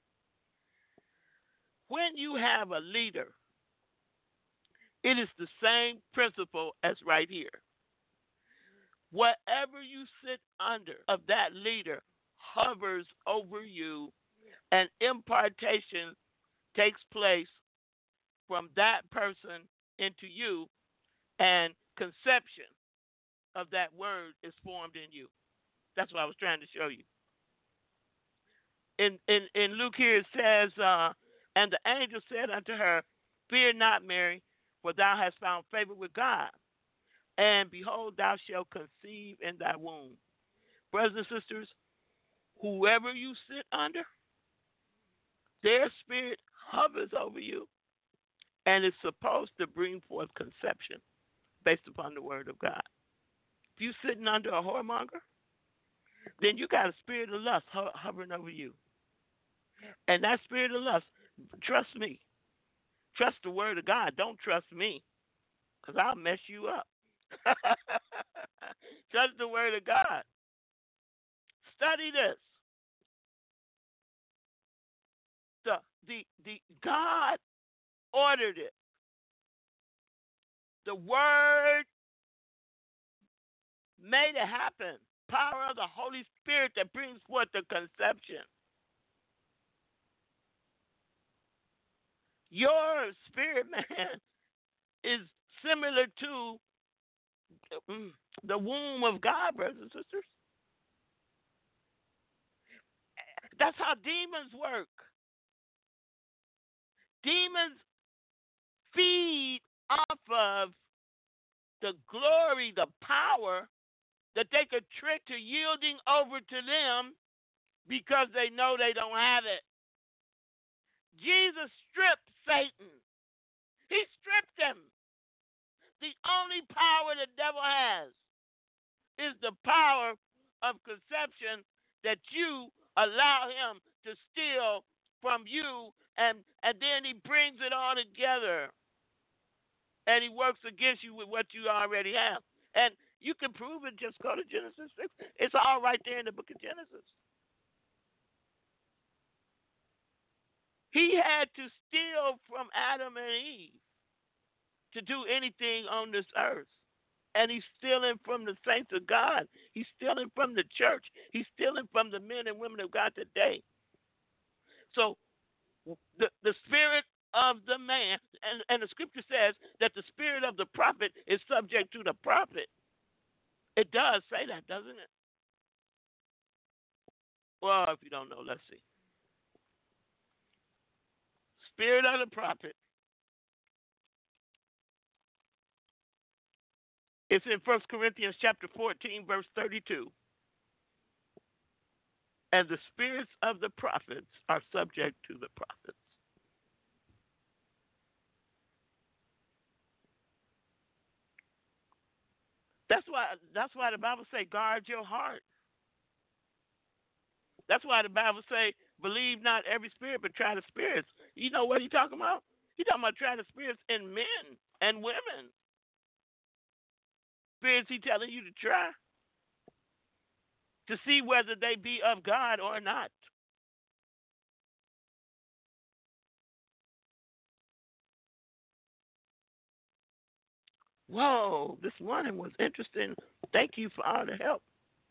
When you have a leader, it is the same principle as right here. Whatever you sit under of that leader hovers over you, and impartation takes place from that person into you, and conception of that word is formed in you. That's what I was trying to show you. In in, in Luke here it says, uh, and the angel said unto her, Fear not, Mary, for thou hast found favor with God. And behold, thou shalt conceive in thy womb. Brothers and sisters, whoever you sit under, their spirit hovers over you and is supposed to bring forth conception based upon the word of God. If you're sitting under a whoremonger, then you got a spirit of lust ho- hovering over you. And that spirit of lust, trust me, trust the word of God. Don't trust me, because I'll mess you up. Trust the word of God. Study this. The, the, the God ordered it. The word made it happen. Power of the Holy Spirit that brings forth the conception. Your spirit man is similar to the womb of God, brothers and sisters. That's how demons work. Demons feed off of the glory, the power that they could trick to yielding over to them because they know they don't have it. Jesus stripped Satan. He stripped him. The only power the devil has is the power of conception that you allow him to steal from you, and, and then he brings it all together. And he works against you with what you already have. And you can prove it. Just go to Genesis six. It's all right there in the book of Genesis. He had to steal from Adam and Eve to do anything on this earth. And he's stealing from the saints of God. He's stealing from the church. He's stealing from the men and women of God today. So the, the spirit of the man, and, and the scripture says that the spirit of the prophet is subject to the prophet. It does say that, doesn't it? Well, if you don't know, let's see. Spirit of the prophet. It's in First Corinthians chapter fourteen, verse thirty-two. And the spirits of the prophets are subject to the prophets. That's why that's why the Bible say guard your heart. That's why the Bible say believe not every spirit, but try the spirits. You know what he talking about? He talking about trying the spirits in men and women. Spirits he telling you to try to see whether they be of God or not. Whoa, this morning was interesting. Thank you for all the help.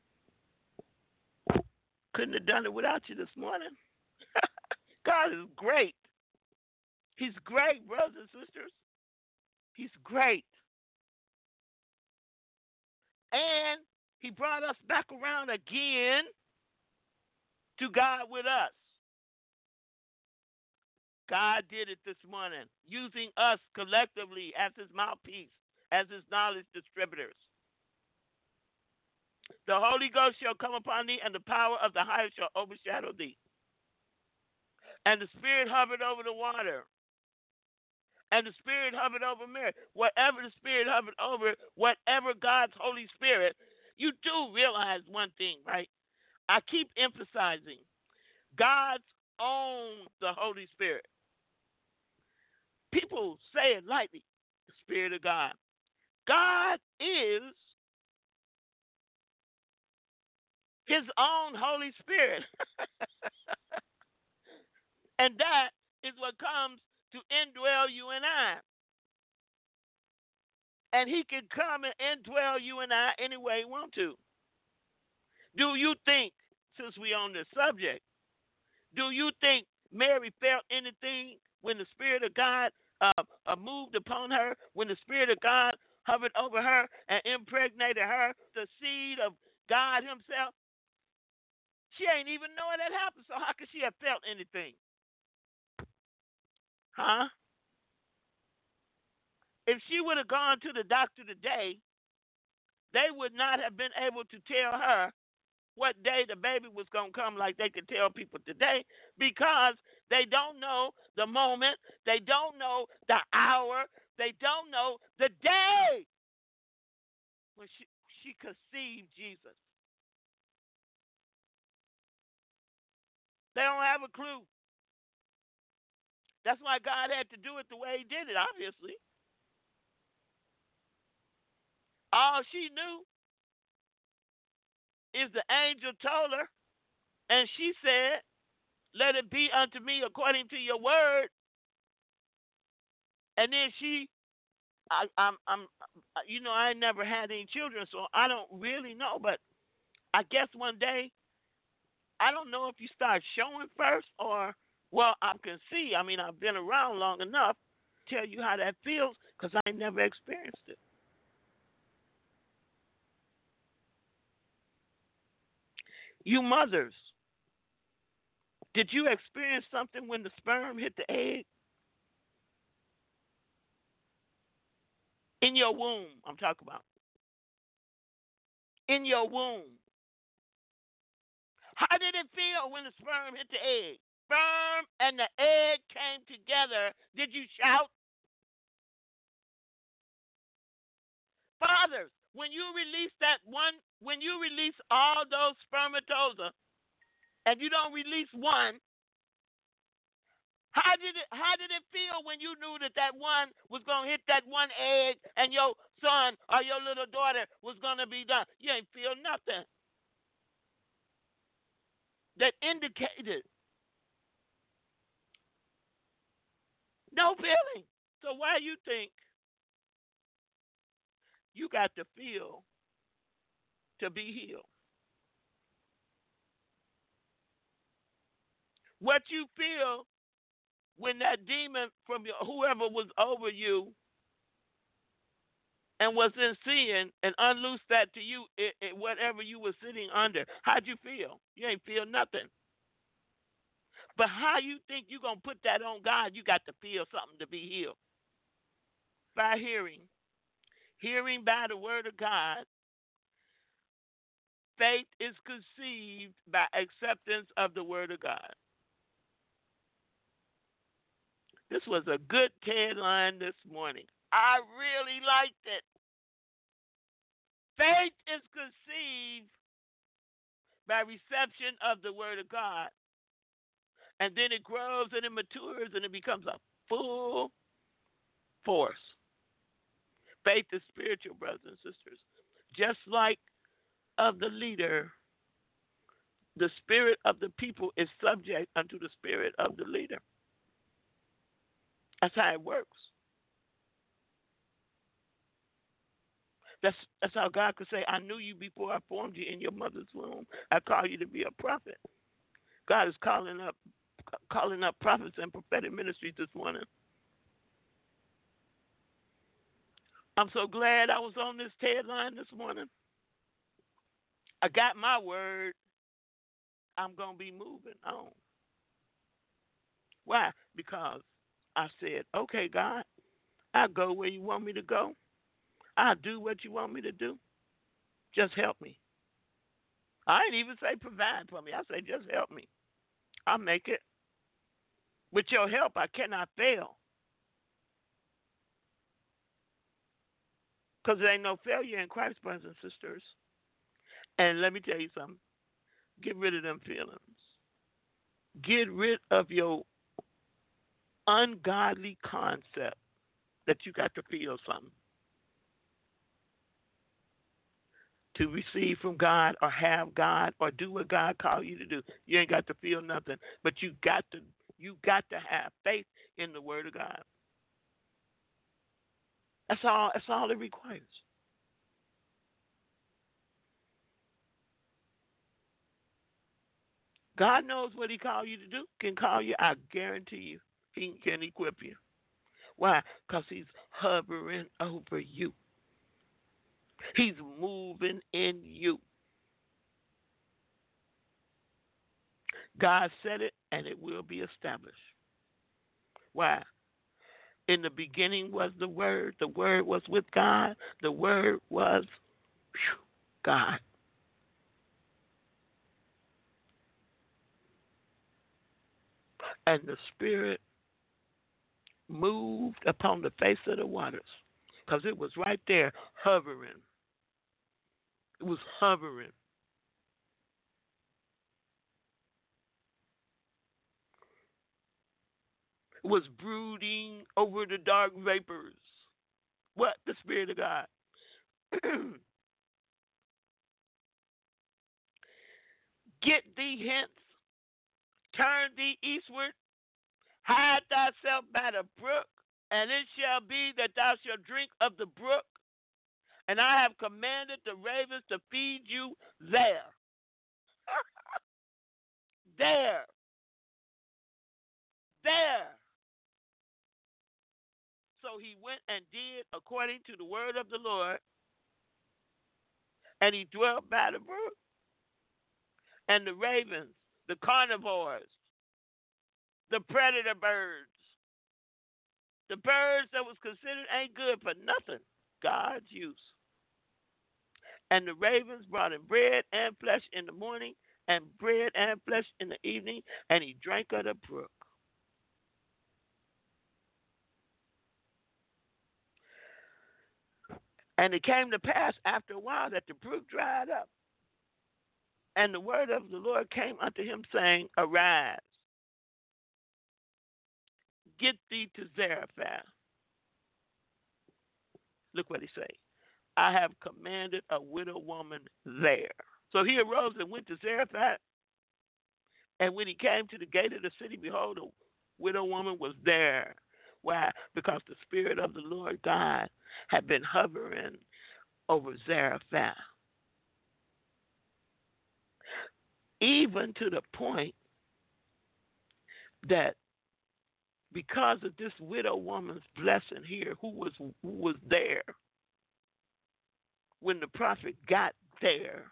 Couldn't have done it without you this morning. God is great. He's great, brothers and sisters. He's great. And he brought us back around again to God with us. God did it this morning, using us collectively as his mouthpiece, as his knowledge distributors. The Holy Ghost shall come upon thee, and the power of the highest shall overshadow thee. And the Spirit hovered over the water. And the Spirit hovered over Mary. Whatever the Spirit hovered over, whatever God's Holy Spirit, you do realize one thing, right? I keep emphasizing God's own the Holy Spirit. People say it lightly, the Spirit of God. God is his own Holy Spirit. And that is what comes to indwell you and I. And he can come and indwell you and I any way he wants to. Do you think, since we're on this subject, do you think Mary felt anything when the Spirit of God uh, uh, moved upon her, when the Spirit of God hovered over her and impregnated her, the seed of God himself. She ain't even knowing that happened, so how could she have felt anything? Huh? If she would have gone to the doctor today, they would not have been able to tell her what day the baby was going to come like they could tell people today, because they don't know the moment, they don't know the hour, they don't know the day when she, she conceived Jesus. They don't have a clue. That's why God had to do it the way he did it, obviously. All she knew is the angel told her, and she said, let it be unto me according to your word. And then she, I, I'm, I'm, you know, I never had any children, so I don't really know, but I guess one day, I don't know if you start showing first or, well, I can see. I mean, I've been around long enough to tell you how that feels because I never experienced it. You mothers, did you experience something when the sperm hit the egg? In your womb, I'm talking about. In your womb. How did it feel when the sperm hit the egg? Sperm and the egg came together. Did you shout? Fathers, when you release that one, when you release all those spermatozoa and you don't release one, how did it how did it feel when you knew that that one was going to hit that one egg and your son or your little daughter was going to be done? You ain't feel nothing. That indicated no feeling. So why you think you got to feel to be healed? What you feel when that demon from your, whoever was over you and was in sin and unloosed that to you, it, it, whatever you were sitting under, how'd you feel? You ain't feel nothing. But how you think you're going to put that on God? You got to feel something to be healed. By hearing. Hearing by the word of God. Faith is conceived by acceptance of the word of God. This was a good tagline this morning. I really liked it. Faith is conceived by reception of the word of God. And then it grows and it matures and it becomes a full force. Faith is spiritual, brothers and sisters. Just like of the leader, the spirit of the people is subject unto the spirit of the leader. That's how it works. That's that's how God could say, I knew you before I formed you in your mother's womb. I called you to be a prophet. God is calling up calling up prophets and prophetic ministries this morning. I'm so glad I was on this headline this morning. I got my word. I'm going to be moving on. Why? Because I said, okay, God, I'll go where you want me to go. I'll do what you want me to do. Just help me. I ain't even say provide for me. I say just help me. I'll make it. With your help, I cannot fail. Because there ain't no failure in Christ, brothers and sisters. And let me tell you something. Get rid of them feelings. Get rid of your ungodly concept that you got to feel something to receive from God or have God or do what God called you to do. You ain't got to feel nothing, but you got to you got to have faith in the word of God. That's all that's all it requires. God knows what he called you to do, can call you. I guarantee you, he can equip you. Why? Because he's hovering over you. He's moving in you. God said it, and it will be established. Why? In the beginning was the Word. The Word was with God. The Word was whew, God. And the Spirit moved upon the face of the waters because it was right there hovering. It was hovering. It was brooding over the dark vapors. What? The Spirit of God. Get thee hence, turn thee eastward, hide thyself by the brook, and it shall be that thou shalt drink of the brook, and I have commanded the ravens to feed you there. there. There. So he went and did according to the word of the Lord, and he dwelt by the brook. And the ravens, the carnivores, the predator birds, the birds that was considered ain't good for nothing, God's use. And the ravens brought him bread and flesh in the morning, and bread and flesh in the evening, and he drank of the brook. And it came to pass after a while that the brook dried up. And the word of the Lord came unto him, saying, Arise, get thee to Zarephath. Look what he say. I have commanded a widow woman there. So he arose and went to Zarephath. And when he came to the gate of the city, behold, a widow woman was there. Why? Because the Spirit of the Lord God had been hovering over Zarephath. Even to the point that because of this widow woman's blessing here, who was who was there when the prophet got there,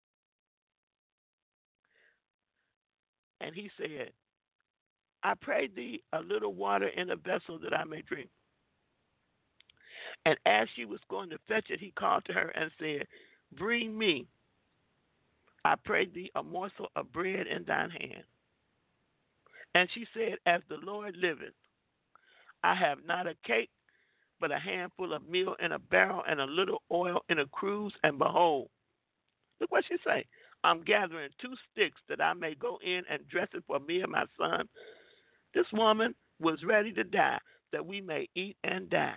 and he said, I pray thee a little water in a vessel that I may drink. And as she was going to fetch it, he called to her and said, Bring me, I pray thee, a morsel of bread in thine hand. And she said, As the Lord liveth, I have not a cake, but a handful of meal in a barrel and a little oil in a cruse. And behold, look what she say. I'm gathering two sticks that I may go in and dress it for me and my son. This woman was ready to die, that we may eat and die.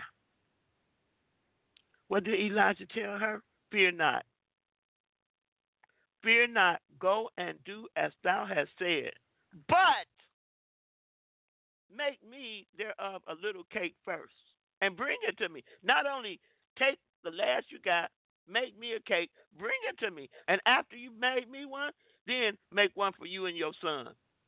What did Elijah tell her? Fear not. Fear not. Go and do as thou hast said. But make me thereof a little cake first, and bring it to me. Not only take the last you got, make me a cake, bring it to me. And after you've made me one, then make one for you and your son.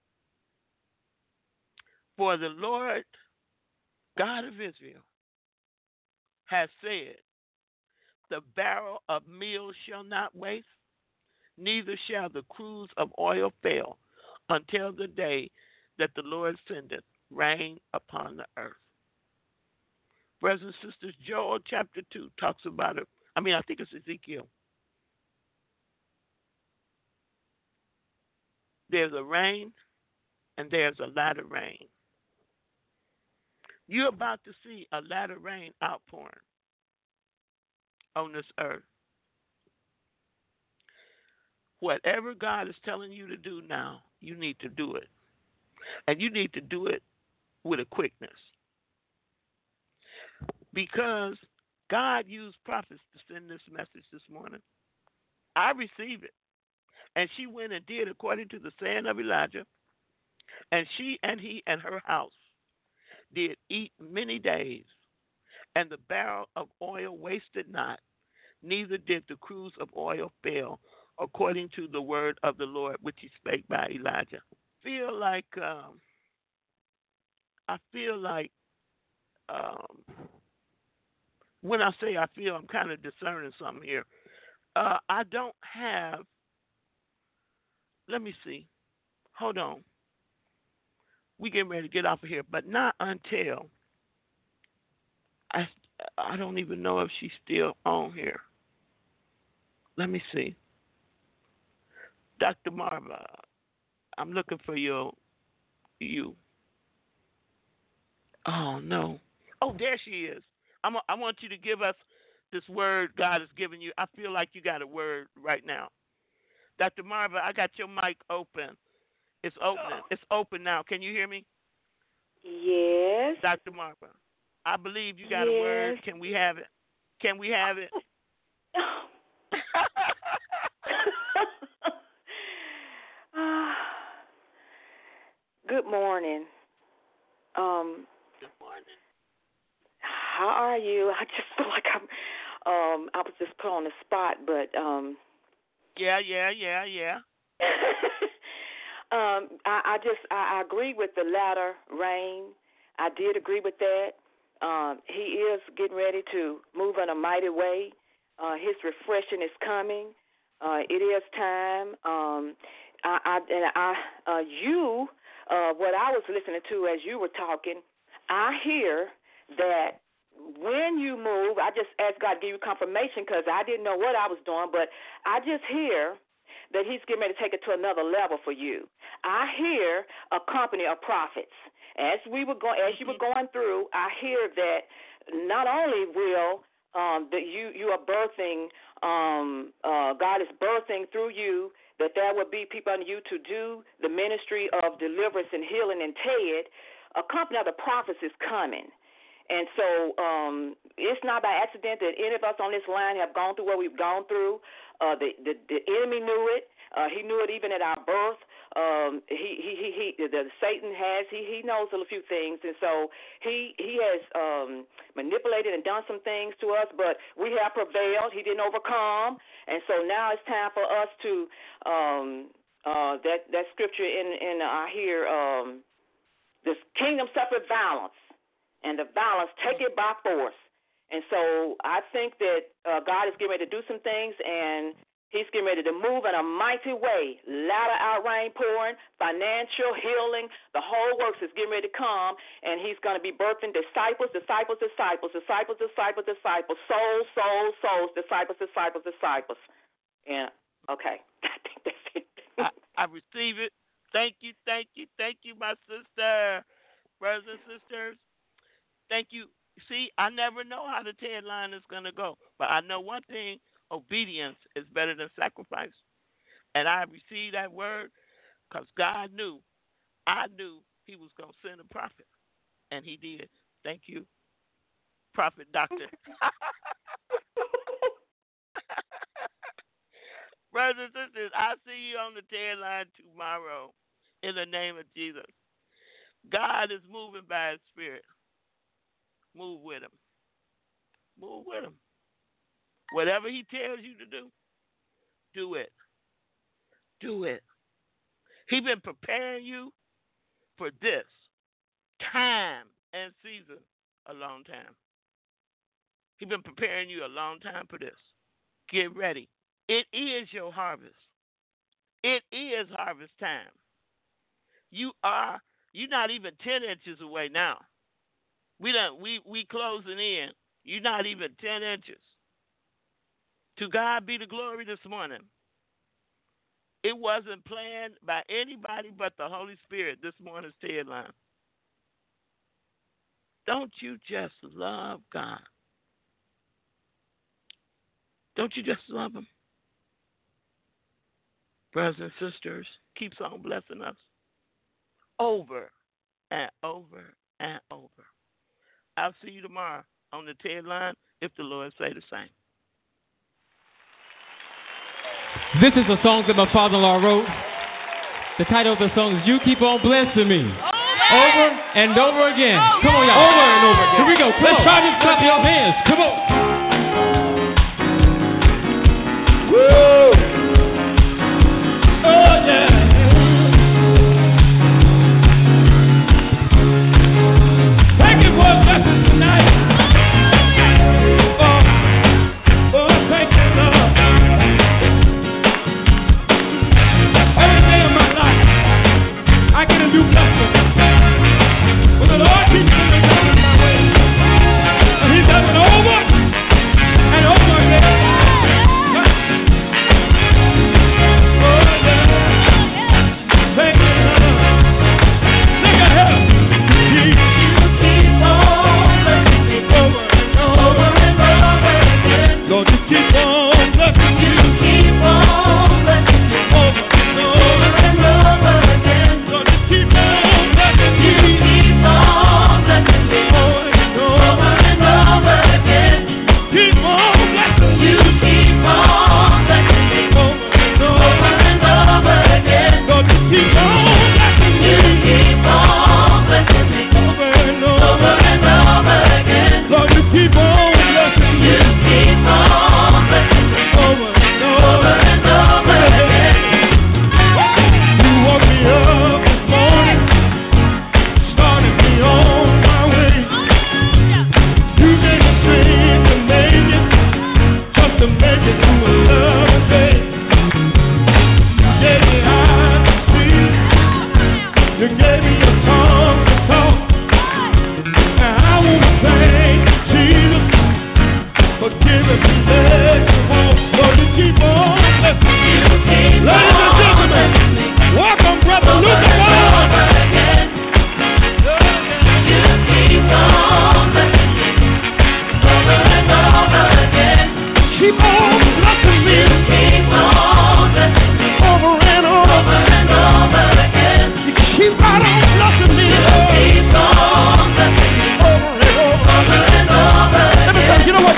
For the Lord God of Israel has said, the barrel of meal shall not waste, neither shall the cruse of oil fail, until the day that the Lord sendeth rain upon the earth. Brothers and sisters, Joel chapter two talks about it. I mean, I think it's Ezekiel. There's a rain, and there's a latter rain. You're about to see a latter rain outpouring on this earth. Whatever God is telling you to do now, you need to do it. And you need to do it with a quickness. Because God used prophets to send this message this morning. I received it. And she went and did according to the saying of Elijah. And she and he and her house did eat many days. And the barrel of oil wasted not, neither did the cruse of oil fail, according to the word of the Lord which he spake by Elijah. Feel like um, I feel like um, when I say I feel, I'm kind of discerning something here. Uh, I don't have, let me see. Hold on. We getting ready to get off of here, but not until, I, I don't even know if she's still on here. Let me see. Doctor Marva, I'm looking for your, you. Oh, no. Oh, there she is. I'm a, I want you to give us this word God has given you. I feel like you got a word right now. Doctor Marva, I got your mic open. It's open. It's open now. Can you hear me? Yes. Doctor Marva, I believe you got yes. a word. Can we have it? Can we have it? Good morning. Um, Good morning. How are you? I just feel like I'm. Um, I was just put on the spot, but. Um, yeah, yeah, yeah, yeah. um, I, I just I, I agree with the latter rain. I did agree with that. Um, he is getting ready to move in a mighty way. Uh, his refreshing is coming. Uh, it is time. Um, I, I and I uh, you. Uh, what I was listening to as you were talking, I hear that when you move, I just asked God to give you confirmation because I didn't know what I was doing, but I just hear that he's getting ready to take it to another level for you. I hear a company of prophets. As we were going, as you were going through, I hear that not only will um, that you you are birthing, um, uh, God is birthing through you, that there will be people under you to do the ministry of deliverance and healing and TED. A company of the prophets is coming. And so um, it's not by accident that any of us on this line have gone through what we've gone through. Uh, the, the the enemy knew it. Uh, he knew it even at our birth. Um, he, he he he the Satan has he he knows a few things, and so he he has um, manipulated and done some things to us. But we have prevailed. He didn't overcome, and so now it's time for us to um, uh, that that scripture in in uh, I hear um, this kingdom suffered violence, and the violence take it by force. And so I think that uh, God is getting ready to do some things, and he's getting ready to move in a mighty way. Latter out rain pouring, financial healing, the whole works is getting ready to come, and he's going to be birthing disciples, disciples, disciples, disciples, disciples, disciples, souls, souls, souls, disciples, disciples, disciples. Yeah, okay. I think that's it. I, I receive it. Thank you, thank you, thank you, my sister, brothers and sisters. Thank you. See, I never know how the TED line is going to go, but I know one thing. Obedience is better than sacrifice. And I received that word because God knew, I knew he was going to send a prophet. And he did. Thank you, Prophet Doctor. Brothers and sisters, I'll see you on the TED line tomorrow in the name of Jesus. God is moving by his spirit. Move with him. Move with him. Whatever he tells you to do, do it. Do it. He's been preparing you for this time and season a long time. He's been preparing you a long time for this. Get ready. It is your harvest. It is harvest time. You are, you're not even ten inches away now. We don't, we, we closing in. You're not even ten inches. To God be the glory this morning. It wasn't planned by anybody but the Holy Spirit this morning's TED line. Don't you just love God? Don't you just love him? Brothers and sisters, keeps on blessing us over and over and over. I'll see you tomorrow on the TED line if the Lord say the same. This is a song that my father-in-law wrote. The title of the song is You Keep On Blessing Me. Over and over again. Come on, y'all. Over and over again. Here we go. Let's try this. Clap your hands. Come on. Woo! Oh, yeah. Thank you for a blessing tonight.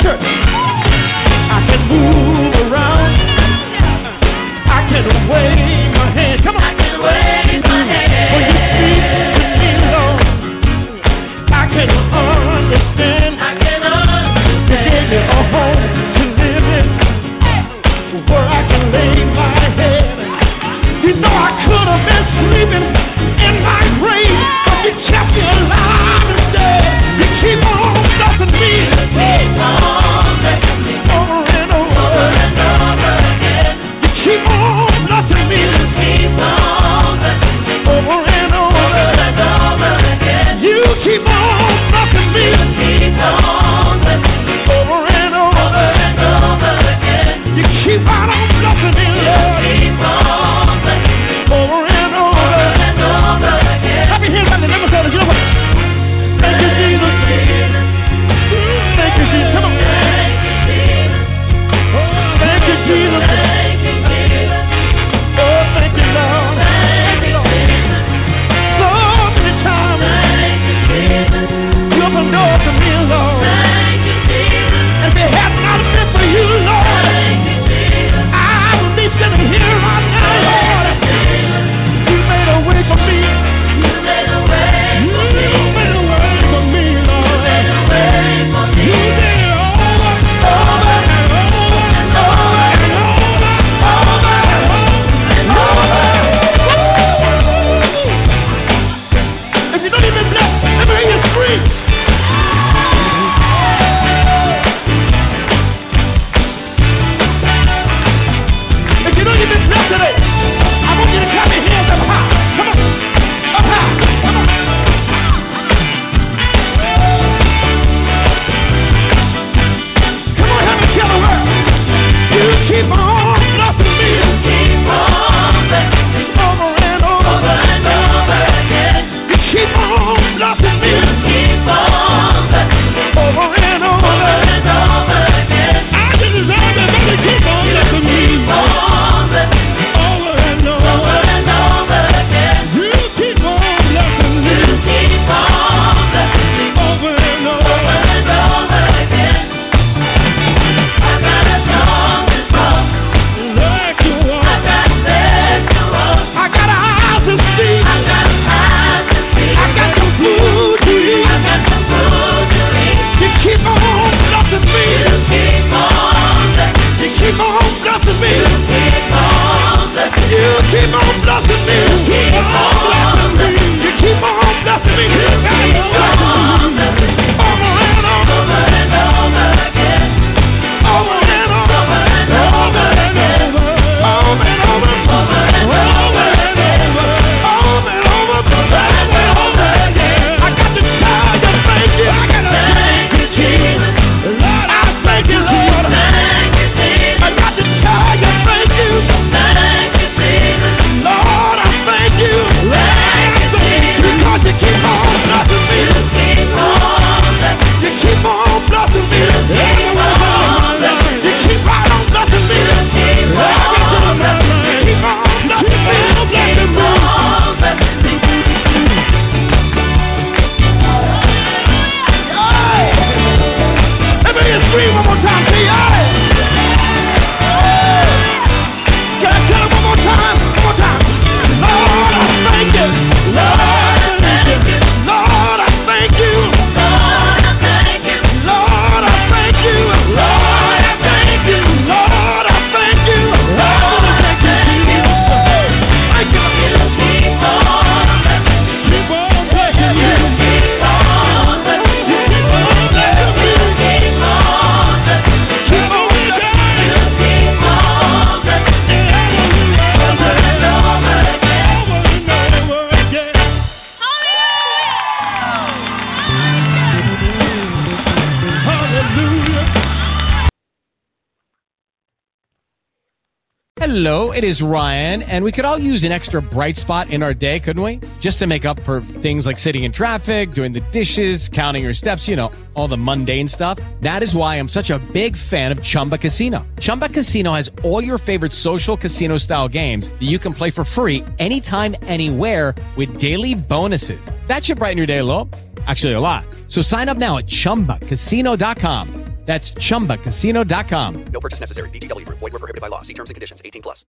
church. I can move around. I can wave my hand. Come on. I can wave my hand. When you speak to me, Lord, I can understand. I can understand. You gave me a home to live in, where I can lay my head. You know I could have been sleeping in my grave, but you kept me alive instead. You keep on blessing me. You keep on blessing me. Over and over, over and over again. You keep on blessing me. You keep on blessing me. Over and over, over and over again. You keep on blessing me. You keep on blessing me. Over and over, over and over again. You keep on blessing me, Lord. You keep on blessing me. Over and over, over and over again. Let me hear about the number seven. You know what? Thank you, Jesus. Thank you, Jesus. Come on. Thank you, Jesus. Oh, thank you, Lord. Thank you, Lord. So many times you opened doors to me, Lord. And if it had not been for you, Lord, I would be sitting here right now, Lord. You made a way for me. You made a way for me. You made a way for me, Lord. You made a way for me. You did it over, over, and over, and over, and over, over, and over. If you don't even bless, let me hear you scream. If you don't even bless today, I want you to clap your hands up high. Come on. Up high. Come on. Come on, help me tell the world. You keep on blessing me. You keep on blessing me. Over and over. Over and over again. You keep on blessing me. You keep on blessing me. Over and over. Over and over again. I just deserve it, but you keep on blessing me. Keep on blessing me. Over and over. Over and over again. You keep on blessing me. You keep on blessing me. Over and over. Over and over again. I got a song to song. Like you want. I got legs to walk. I got eyes to see. I got eyes to see. I got some food to eat. I got some food to eat. You keep on blessing me. You keep on blessing me. You keep on blessing me. You keep on blessing me. You keep on blessing me. You keep on blessing me. You keep on blessing me. You keep on blessing me. Over and over. Over and over again. Over and over. Over and over again. Over and over. Over and over again. Over and over. Over and over again. I got to tell you, thank you. I got to thank you, Jesus. Lord, I thank you, Lord. Thank you, Jesus. I got to tell you, thank you. Thank you, Jesus. Lord, I thank you. Thank you, Jesus. Because you keep on blessing me. You keep on blessing me. You keep on blessing me. You keep on blessing me. You keep right on blessing me. You keep on blessing me. You keep on blessing me. You keep on blessing me. Let me hear you scream one more time, see ya. Can I tell it one more time? One more time. Lord, I thank you. Lord, I thank you. Lord, I thank you. Lord, I thank you. Lord, I thank you. Lord, I thank you. Lord, I thank you. Lord, I thank you. Thank you. You keep on blessing me. Keep on blessing me. You keep on blessing me. You keep on blessing me. You keep on blessing me. Keep on blessing me. You keep on blessing me. Over and over again. Over and over again. Hallelujah. Hello, it is Ryan, and we could all use an extra bright spot in our day, couldn't we? Just to make up for things like sitting in traffic, doing the dishes, counting your steps, you know, all the mundane stuff. That is why I'm such a big fan of Chumba Casino. Chumba Casino has all your favorite social casino-style games that you can play for free anytime, anywhere with daily bonuses. That should brighten your day a little. Actually, a lot. So sign up now at chumba casino dot com. That's chumba casino dot com. No purchase necessary. V G W Group. Void where prohibited by law. See terms and conditions. eighteen plus.